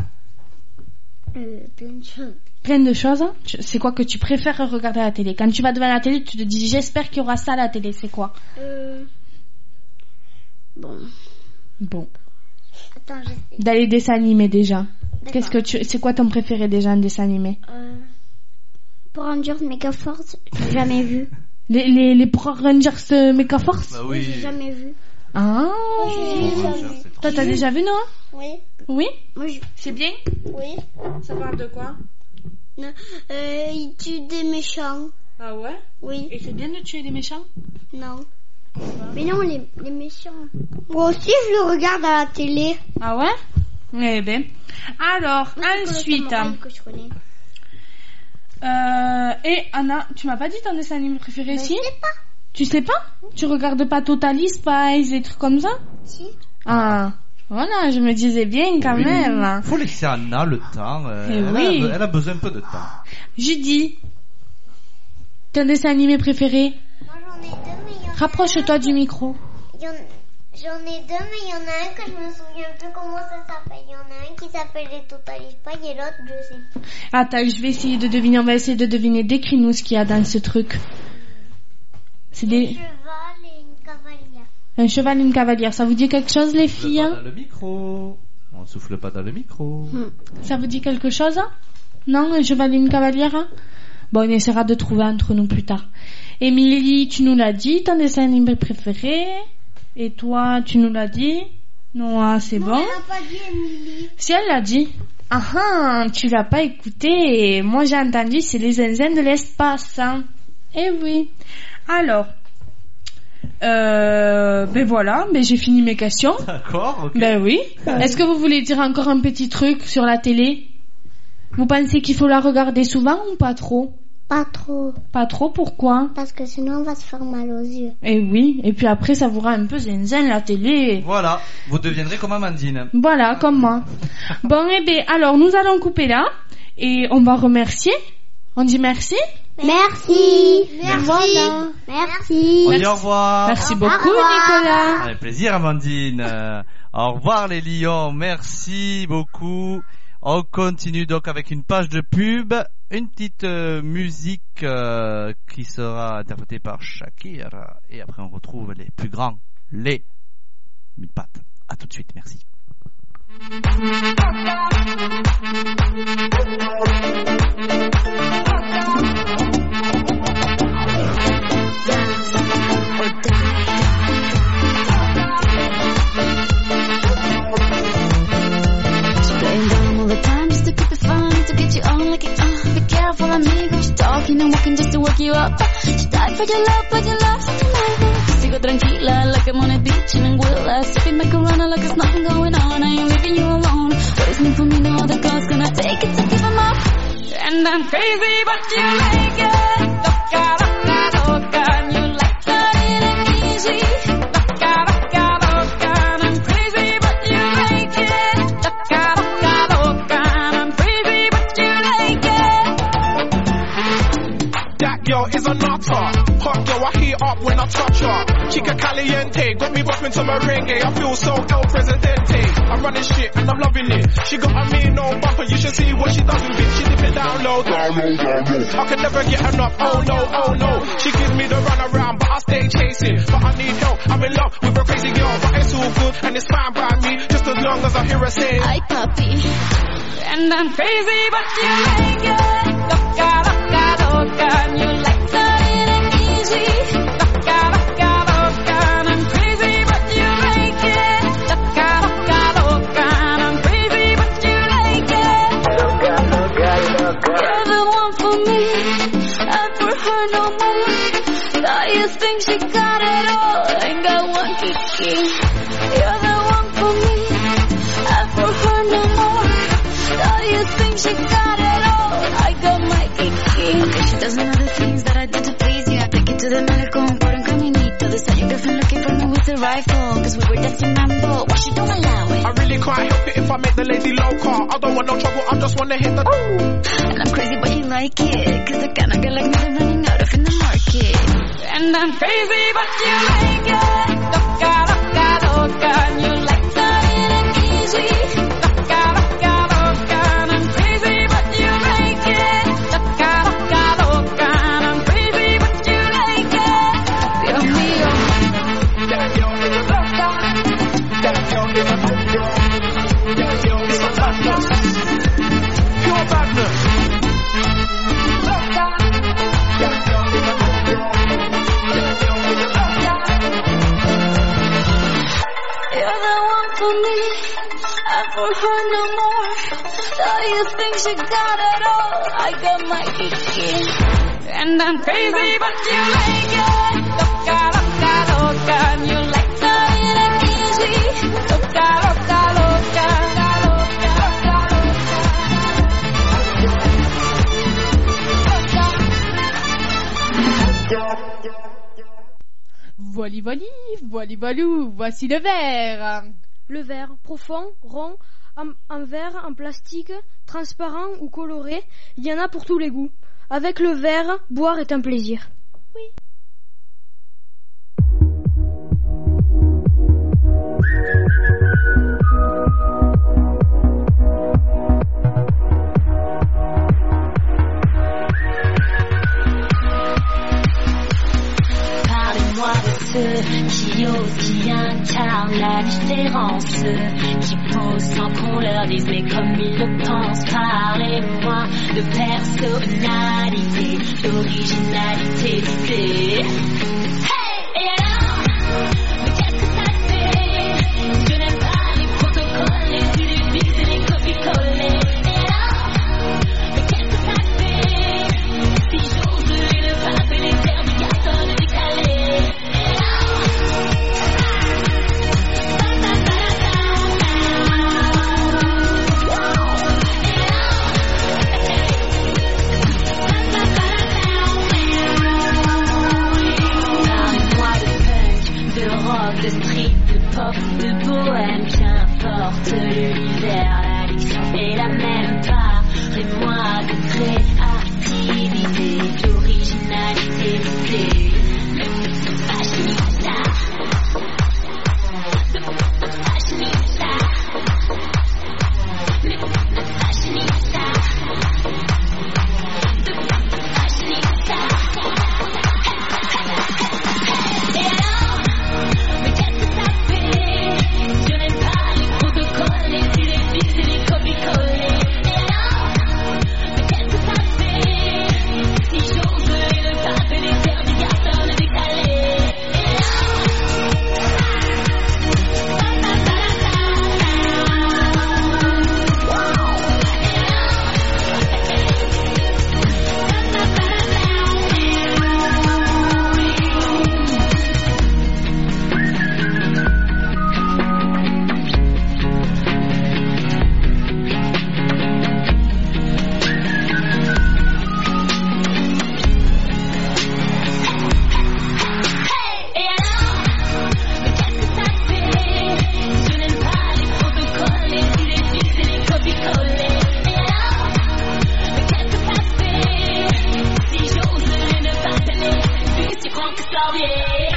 euh, plein de choses. Plein de choses. hein. Tu- C'est quoi que tu préfères regarder à la télé? Quand tu vas devant la télé, tu te dis j'espère qu'il y aura ça à la télé. C'est quoi? Euh, bon. Bon. Attends, je sais. Dans les dessins animés déjà. D'accord. Qu'est-ce que tu... C'est quoi ton préféré déjà en dessin animé? Euh, pour Rangers Mega Force, j'ai jamais vu. Les, les, les Pro Rangers euh, Mecha Force? Bah J'ai oui. jamais vu. Ah. J'ai déjà vu. Toi, t'as déjà vu, Noah? Oui. Oui? Moi, je... C'est bien? Oui. Ça parle de quoi? Non. Euh, il tue des méchants. Ah ouais? Oui. Et c'est bien de tuer des méchants? Non. Mais non, les, les méchants. Moi aussi, je le regarde à la télé. Ah ouais? Eh ben. Alors, Moi, c'est ensuite... Colette Morel que je connais. Euh, et Anna, tu m'as pas dit ton dessin animé préféré Mais si? je sais pas. Tu sais pas? Tu regardes pas Totally Spies et trucs comme ça? Si. Ah, voilà, je me disais bien quand Oui, mais même. faut laisser Anna le temps. euh, Eh elle, oui. a, elle a besoin un peu de temps. Judy, ton dessin animé préféré? Moi, j'en ai deux, mais il y en a Rapproche-toi du micro. il y en- J'en ai deux, mais il y en a un que je me souviens plus comment ça s'appelle. Il y en a un qui s'appelle les Total Spies et l'autre, je sais plus. Attends, je vais essayer de deviner, on va essayer de deviner. Décris-nous ce qu'il y a dans ce truc. C'est Un des... cheval et une cavalière. un cheval et une cavalière. Ça vous dit quelque chose, les filles? Pas hein dans le micro. On souffle pas dans le micro. Ça vous dit quelque chose? hein Non, un cheval et une cavalière? hein Bon, on essaiera de trouver entre nous plus tard. Émilie, tu nous l'as dit, ton dessin animé préféré. Et toi, tu nous l'as dit. Non, c'est bon. Elle n'a pas dit Emily. Si elle l'a dit. Ah ah, tu l'as pas écouté. Moi, j'ai entendu, c'est les zinzins de l'espace. Hein. Eh oui. Alors, euh, ben voilà, ben j'ai fini mes questions. D'accord, ok. Ben oui. Est-ce que vous voulez dire encore un petit truc sur la télé? Vous pensez qu'il faut la regarder souvent ou pas trop? Pas trop. Pas trop, pourquoi? Parce que sinon, on va se faire mal aux yeux. Eh oui, et puis après, ça vous rend un peu zinzin la télé. Voilà, vous deviendrez comme Amandine. Voilà, comme moi. Bon, eh ben, alors, nous allons couper là, et on va remercier. On dit merci? Merci. Merci. Voilà. Merci. On dit au revoir. Merci beaucoup, Au revoir. Nicolas. Avec plaisir, Amandine. Euh, au revoir, les lions. Merci beaucoup. On continue donc avec une page de pub, une petite euh, musique euh, qui sera interprétée par Shakira. Et après, on retrouve les plus grands, les mille pattes. À tout de suite, merci. Playing dumb all the time just to keep it fun. you up. She died for your love, but your love's tonight. Sigo tranquila, like I'm on a beach in Anguilla. Sipping macarona like there's nothing going on. I ain't leaving you alone. What is meant for me, no other girl's gonna take it, so give 'em up. And I'm crazy, but you like it. Loca, loca, loca, and you like that it ain't easy. Loca, loca, loca, and I'm crazy, but you like it. Loca, loca, loca, and I'm crazy, but you like it. That girl is a nutter. Hot girl, I heat up when I touch her. Chica caliente, got me bumping to merengue. I feel so El Presidente. I'm running shit and I'm loving it. She got a mean no bumper, you should see what she does with it. She dip it down low, down low, down low. I can never get enough, oh no, oh no. She gives me the run around, but I stay chasing. But I need help, I'm in love with a crazy girl. But it's all good and it's fine by me, just as long as I hear her say hi puppy. And I'm crazy, but you like it. Loca, loca, loca, and you like that it ain't easy. Loca, loca, loca, and I'm crazy, but you like it. Loca, loca, loca, and I'm crazy, but you like it. Loca, loca, loca. You're the one for me, and for her no more. Thought you think she got it all, ain't got one kiki. You're the one for me, and for her no more. Thought you think she got it all, I got my kiki. Okay, she does know the things that I did to please you. I take it to the medical, por un caminito. This time your girlfriend looking for me with a rifle, cause we were destined mambo. Why she don't allow it? I really can't help it if I make the lady loca. I don't want no trouble, I just wanna hit the ooh. And I'm crazy but you like it, cause the kind of girl like me they're running out of in the market. And I'm crazy but you like it. Loca, loca, loca, and you like that it ain't easy. Loca, loca, loca, and I'm crazy but you like it. Loca, loca, loca, and I'm crazy but you like it. Dios mío. That girl is a loca. That girl is a loca. That girl is a badness. Pure badness. Loca. That girl is a loca. That girl is a loca. You're the one for me, and for her no more. Thought you think she got it all, I got my kiki. And I'm crazy, but you like it. Loca, loca, loca, and you like that it ain't easy. Loca, loca, loca, loca, loca, loca. Voili, voili, voili, voilou, voici le verre. Le verre, profond, rond, en, en verre, en plastique, transparent ou coloré, il y en a pour tous les goûts. Avec le verre, boire est un plaisir. Oui. Parlez-moi de ceux qui osent, qui incarnent la différence, qui posent sans qu'on leur dise mais comme ils le pensent. Parlez-moi de personnalité, d'originalité, d'idée. Hey! Et alors? Mais qu'est-ce que ça fait? Je n'aime pas les protocoles, les idées et les copies-collées. Et alors? Mais qu'est-ce que ça fait? Si j'ose lever le pape et les terres du carton décalé. manque sorbier.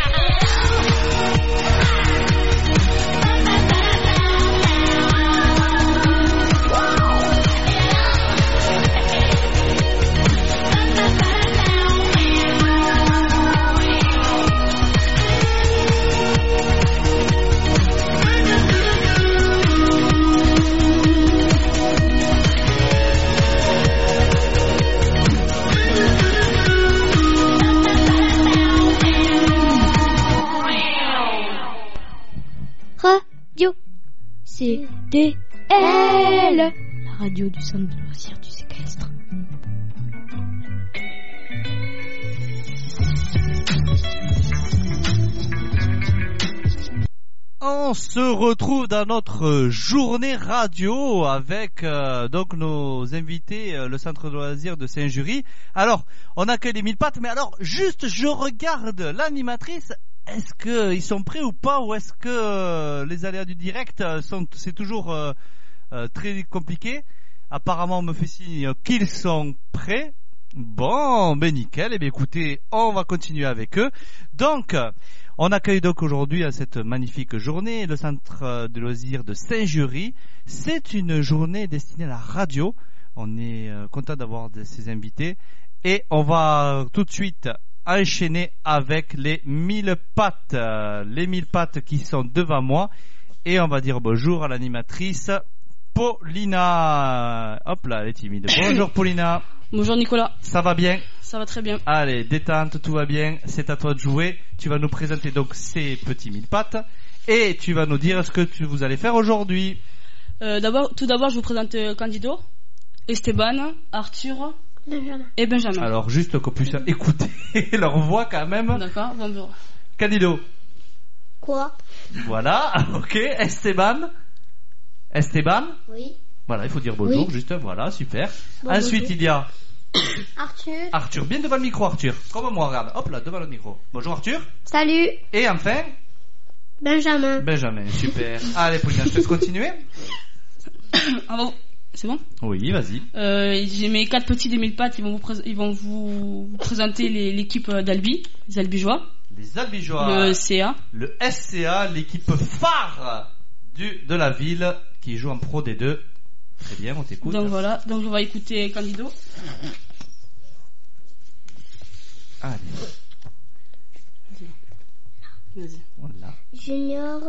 Radio C D L, la radio du centre de loisirs du séquestre. On se retrouve dans notre journée radio avec euh, donc nos invités, euh, le centre de loisirs de Saint-Jury. Alors, on accueille les mille pattes, mais alors juste je regarde l'animatrice. Est-ce qu'ils sont prêts ou pas, ou est-ce que euh, les aléas du direct sont, c'est toujours euh, euh, très compliqué. Apparemment, on me fait signe qu'ils sont prêts. Bon, ben nickel. Eh bien, écoutez, on va continuer avec eux. Donc, on accueille donc aujourd'hui à cette magnifique journée le centre de loisirs de Saint-Jury. C'est une journée destinée à la radio. On est euh, content d'avoir de, ces invités et on va tout de suite enchaîner avec les mille pattes, euh, les mille pattes qui sont devant moi, et on va dire bonjour à l'animatrice Paulina. Hop là, elle est timide. Bonjour Paulina. Bonjour Nicolas. Ça va bien? Ça va très bien. Allez, détente, tout va bien. C'est à toi de jouer. Tu vas nous présenter donc ces petits mille pattes et tu vas nous dire ce que tu, vous allez faire aujourd'hui. Euh, d'abord, tout d'abord, je vous présente euh, Candido, Esteban, Arthur. Benjamin. Et Benjamin. Alors, juste qu'on puisse écouter leur voix quand même. D'accord, bonjour. Candido. Quoi? Voilà, ok. Esteban. Esteban. Oui. Voilà, il faut dire bonjour, Oui. juste, voilà, super. Bon, Ensuite, bonjour. il y a Arthur. Arthur, bien devant le micro, Arthur. Comme moi, regarde. Hop là, devant le micro. Bonjour, Arthur. Salut. Et enfin, Benjamin. Benjamin, super. Allez, Paulina, je te laisse continuer. Ah bon, c'est bon? Oui, vas-y. Euh, j'ai mes quatre petits des mille pattes, ils vont vous, pré- ils vont vous, vous présenter les, l'équipe d'Albi, les Albigeois. Les Albigeois. Le C A. Le S C A, l'équipe phare du, de la ville qui joue en Pro D deux. Très bien, on t'écoute. Donc voilà, donc on va écouter Candido. Allez. Vas-y. Voilà. Junior.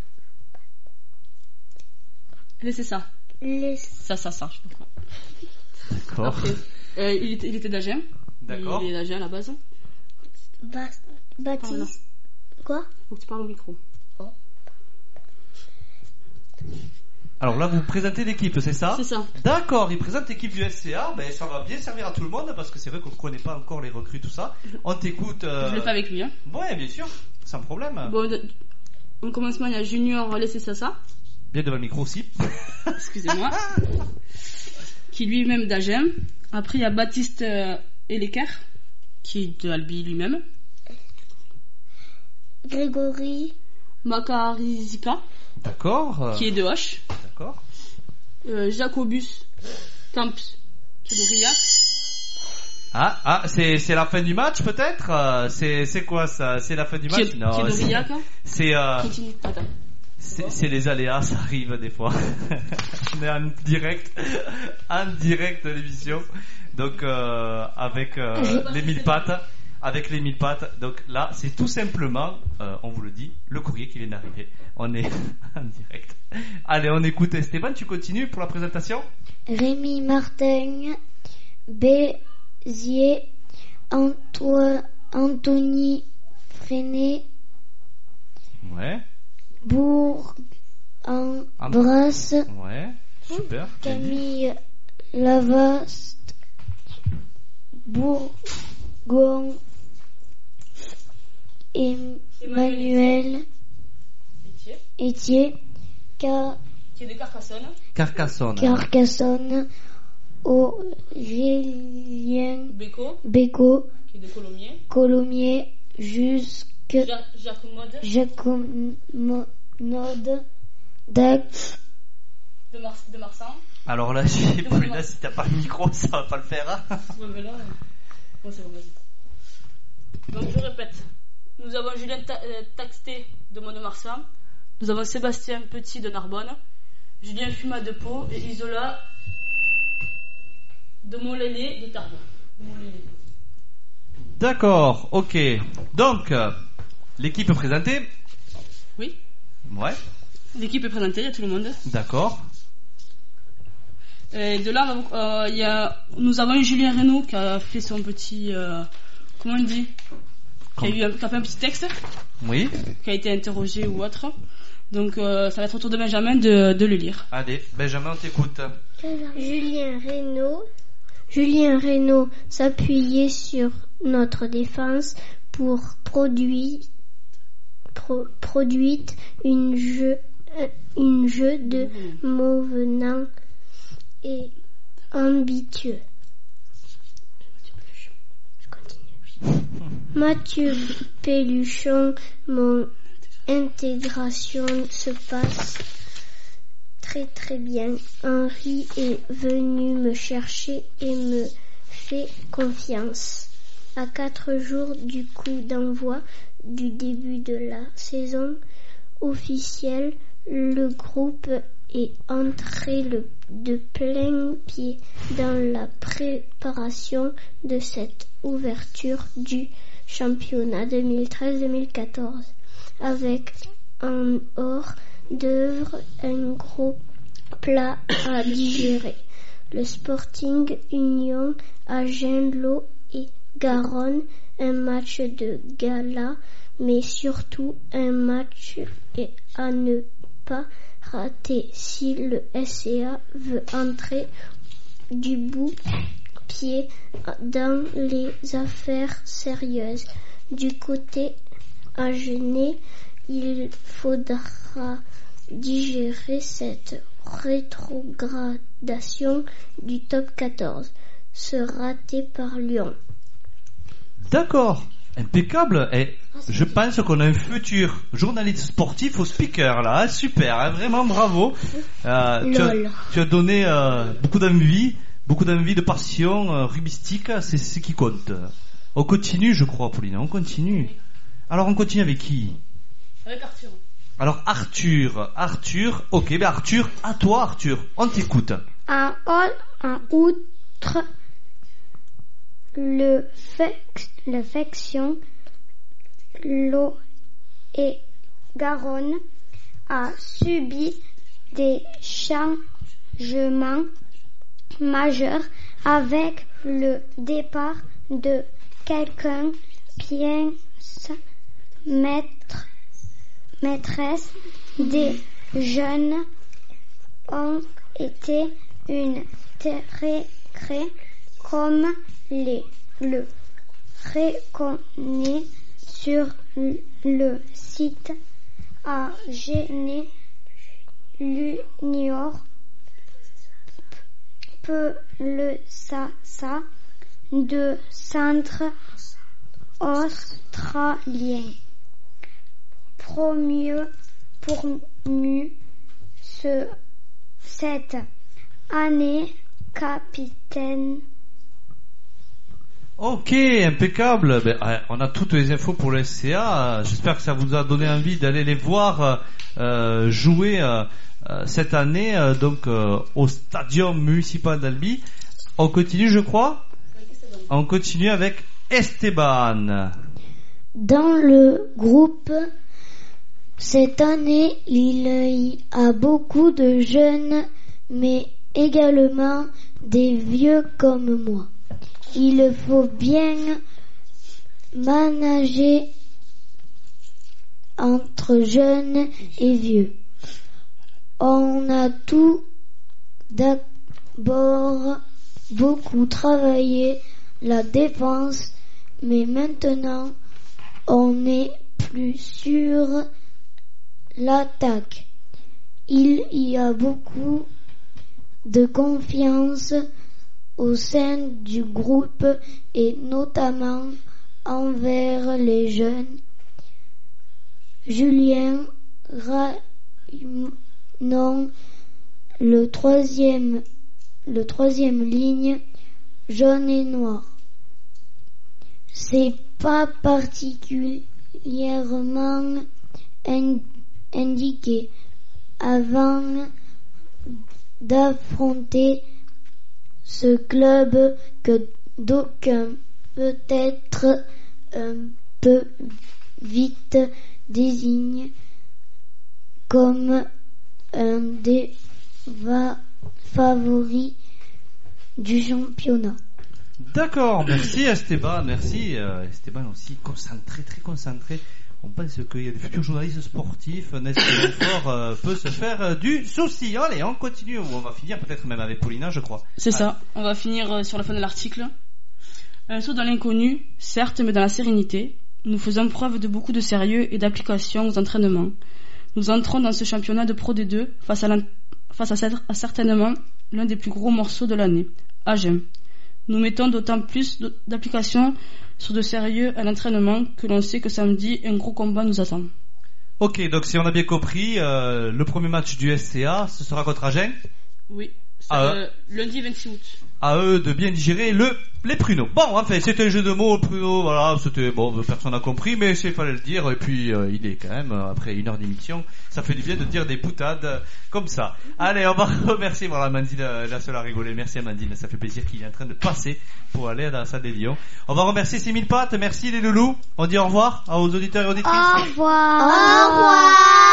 Laissez ça. Les... Ça, ça, ça, je sais pas quoi. D'accord. Après, euh, il était, il était d'Agen. D'accord. Il est d'Agen à la base. Ba- Baptiste. Quoi? Faut que tu parles au micro. Alors là, vous présentez l'équipe, c'est ça? C'est ça. D'accord, il présente l'équipe du S C A. Ben, ça va bien servir à tout le monde parce que c'est vrai qu'on ne connaît pas encore les recrues, tout ça. On t'écoute. Euh... Je le fais avec lui, hein. Ouais, bien sûr, sans problème. Bon, de... en commencement, il y a Junior, laissez ça, ça. Bien devant le micro aussi. Excusez-moi. Qui lui-même d'Agen. Après, il y a Baptiste euh, Eleker, qui est de Albi lui-même. Grégory. Makarizika. D'accord. Qui est de Hoche. D'accord. Euh, Jacobus Camps, qui est de Riac. Ah, ah, c'est, c'est la fin du match peut-être? euh, c'est, c'est quoi ça? C'est la fin du match? Qui est, Non, qui est de c'est, Riac. c'est, euh, Continue. Attends. c'est, c'est les aléas, ça arrive des fois. On est en direct, en direct de l'émission. Donc, euh, avec euh, les mille pattes. Avec les mille pattes. Donc là, c'est tout simplement, euh, on vous le dit, le courrier qui vient d'arriver. On est en direct. Allez, on écoute Esteban, tu continues pour la présentation? Rémi Martin. Béziers. Antoine, Anthony Freinet. Ouais. Bourg-en-Bresse. Ouais, super. Camille Lavaste. Bourgogne. Emmanuel Étier. Car... Qui est de Carcassonne. Carcassonne. Carcassonne. Aurélien Béco. Béco. Qui est de Colomiers. Colomiers. Jusque. Ja- Jacomode. Jacomode. Dax. De, Mar- de Marsan. Alors là, j'ai Paulina, si t'as pas le micro, ça va pas le faire. Hein. Ouais, mais là. euh, Ouais, c'est bon, vas-y. Donc je répète. Nous avons Julien Ta- euh, Taxté de Mont-de-Marsan. Nous avons Sébastien Petit de Narbonne. Julien Fumat de Pau et Isola de Montléné de Tarbes. Montléné. D'accord, ok. Donc, euh, l'équipe est présentée. Oui. Ouais. L'équipe est présentée, il y a tout le monde. D'accord. Et de là, euh, il y a, nous avons Julien Reynaud qui a fait son petit, euh, comment on dit, qui a, eu un, qui a fait un petit texte. Oui. Qui a été interrogé ou autre. Donc, euh, ça va être au tour de Benjamin de, de le lire. Allez, Benjamin, on t'écoute. Julien Reynaud. Julien Reynaud s'appuyait sur notre défense pour produire, pro, produire une jeu, une jeu de mots venant et ambitieux. Je continue. Mathieu Péluchon, mon intégration se passe très très bien. Henri est venu me chercher et me fait confiance. À quatre jours du coup d'envoi du début de la saison officielle, le groupe est entré le, de plein pied dans la préparation de cette ouverture du championnat deux mille treize deux mille quatorze avec en hors d'œuvre un gros plat à digérer. Le Sporting Union Agen-Lot et Garonne, un match de gala, mais surtout un match à ne pas rater si le S C A veut entrer du bout pied dans les affaires sérieuses. Du côté agenais, il faudra digérer cette rétrogradation du top quatorze, se rater par Lyon. D'accord, impeccable. Et je pense qu'on a un futur journaliste sportif au speaker là, hein, super, hein, vraiment bravo. Euh, tu, as, tu as donné euh, beaucoup d'envie, beaucoup d'envie, de passion euh, rugbyistique, c'est ce qui compte. On continue, je crois, Pauline, on continue. Alors on continue avec qui? Avec Arthur. Alors Arthur, Arthur, ok, ben Arthur, à toi Arthur, on t'écoute. En, en outre, le, fec, le Fection, l'eau et Garonne a subi des changements majeurs avec le départ de quelqu'un pièce maître, maîtresse des jeunes ont été une très comme les, le reconnaît sur le site a gêné l'Union peu le ça ça de centre australien promu promu ce cette année capitaine. Ok, impeccable. Ben, on a toutes les infos pour le S C A. J'espère que ça vous a donné envie d'aller les voir euh, jouer euh, cette année euh, donc euh, au Stadium municipal d'Albi. On continue, je crois. On continue avec Esteban. Dans le groupe, cette année, il y a beaucoup de jeunes, mais également des vieux comme moi. Il faut bien manager entre jeunes et vieux. On a tout d'abord beaucoup travaillé la défense, mais maintenant on est plus sur l'attaque. Il y a beaucoup de confiance au sein du groupe et notamment envers les jeunes. Julien Raynon, le troisième, le troisième ligne, jaune et noir. C'est pas particulièrement in- indiqué avant d'affronter ce club que d'aucuns peut-être un peu vite désignent comme un des va- favoris du championnat. D'accord, merci Esteban, merci euh, Esteban aussi, concentré, très concentré. On pense qu'il y a des futurs journalistes sportifs, n'est-ce que Montfort euh, peut se faire euh, du souci. Allez, on continue, on va finir peut-être même avec Paulina, je crois. C'est ça, on va finir euh, sur la fin de l'article. Un saut dans l'inconnu, certes, mais dans la sérénité. Nous faisons preuve de beaucoup de sérieux et d'application aux entraînements. Nous entrons dans ce championnat de Pro D deux face à, face à, à certainement l'un des plus gros morceaux de l'année, Agen. Nous mettons d'autant plus d'application sur de sérieux à l'entraînement que l'on sait que samedi, un gros combat nous attend. Ok, donc si on a bien compris, euh, le premier match du S C A, ce sera contre Agen. Oui, ça, euh, lundi vingt-six août. À eux de bien digérer le, les pruneaux. Bon, enfin, c'était un jeu de mots, pruneaux, voilà, c'était, bon, personne n'a compris, mais il fallait le dire, et puis euh, il est quand même, euh, après une heure d'émission, ça fait du bien de dire des boutades euh, comme ça. Allez, on va remercier, voilà, Amandine, euh, la seule à rigoler, merci Amandine, ça fait plaisir qu'il est en train de passer pour aller dans la salle des Lions. On va remercier ces mille pattes, merci les loulous, on dit au revoir aux auditeurs et auditrices. Au revoir. Au revoir.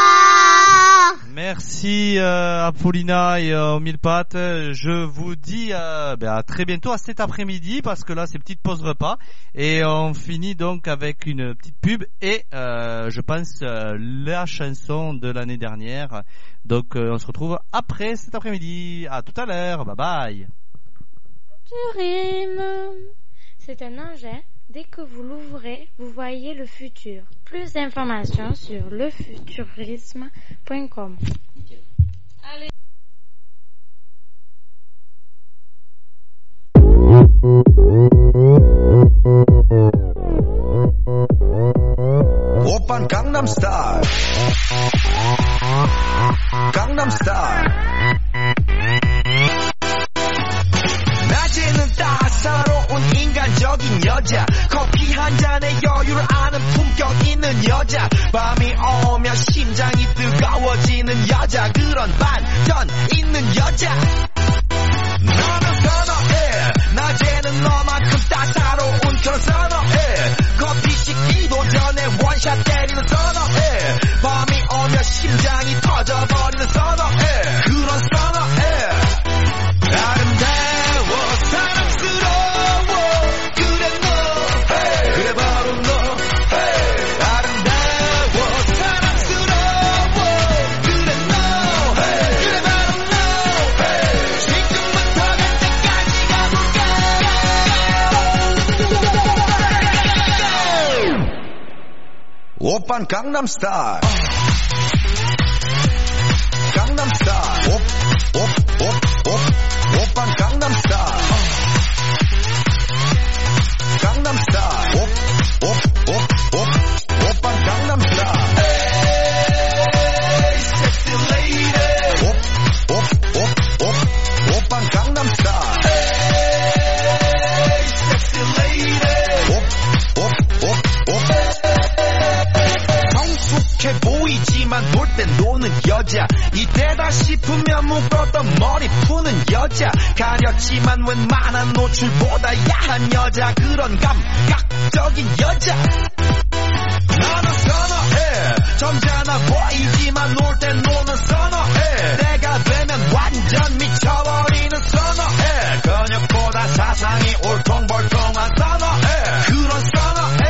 Merci euh, à Paulina et euh, aux mille pattes. Je vous dis euh, ben, à très bientôt, à cet après-midi, parce que là c'est petite pause repas et on finit donc avec une petite pub et euh, je pense euh, la chanson de l'année dernière. Donc euh, on se retrouve après cet après-midi. À tout à l'heure, bye bye. Futurisme, c'est un engin. Dès que vous l'ouvrez, vous voyez le futur. Plus d'informations sur lefuturisme point com. Allez. 오빤 강남 스타일 강남 스타일 낮에는 따사로운 인간적인 여자 커피 한 잔에 여유를 아는 품격 있는 여자 밤이 오면 심장이 뜨거워지는 여자 그런 반전 있는 여자 너는 선어해 낮에는 너만큼 따사로운 그런 선어해 커피 식기도 전에 원샷 때리는 선어해 밤이 오면 심장이 터져버리는 선어해 그런 선어해 아름다워 사랑스러워 그래 너 hey. 그래 바로 너 hey. 아름다워 사랑스러워 그래 너 hey. 그래 바로 너 hey. 지금부터 갈 때까지 가볼까 오빤 강남스타일 강남스타일 옵, 옵, 옵, 옵 오빤 강남스타일 강남스타일 옵, 옵, 옵, 옵 오빤 강남스타일 에이 섹시 레이디 옵, 옵, 옵, 옵 오빤 강남스타일 에이 섹시 레이디 옵, 옵, 옵, 옵 성숙해 보이지만 놀 땐 노는 여자 이때다 싶으면 묶었던 머리 푸는 여자 가렸지만 웬만한 노출보다 야한 여자 그런 감각적인 여자 나는 선어해 점잖아 보이지만 놀 땐 노는 선어해 내가 되면 완전 미쳐버리는 선어해 근육보다 사상이 울퉁불퉁한 선어해 그런 선어해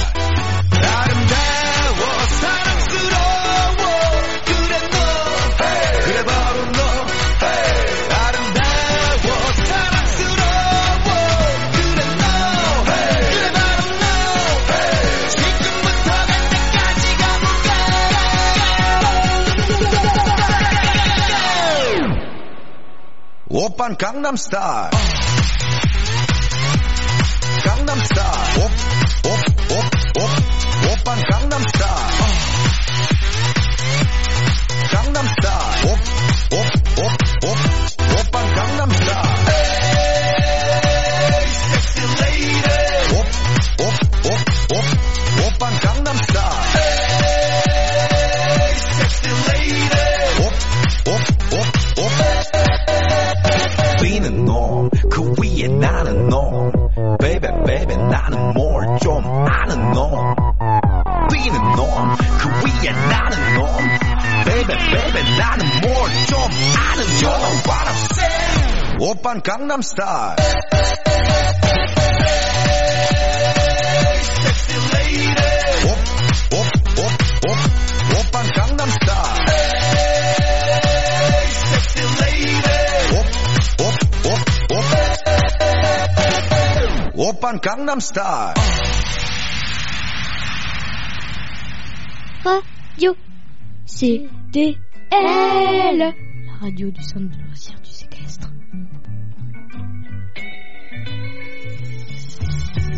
아름다워 사랑스러워 그래 너 hey. 그래 바로 너 hey. 아름다워 사랑스러워 그래 너 hey. 그래 바로 너 hey. 지금부터 갈 때까지 가볼까 오빤 강남스타일 강남스타일 옵, 옵, 옵, 옵 오빤 강남스타일 강남스타일 옵, 옵, 옵, 옵 오빤 강남스타일 에이 섹시 레이디 옵, 옵, 옵, 옵 우리는 놈 그 위에 나는 놈 Baby baby 나는 뭘 좀 아는 놈 You know what I'm saying 오빤 강남스타일 Sexy lady 오, 오, 오, 오, 오빤 강남스타일 Sexy lady 오, 오, 오, 오 오빤 강남스타일 Radio C D L, la radio du centre de loisirs du séquestre.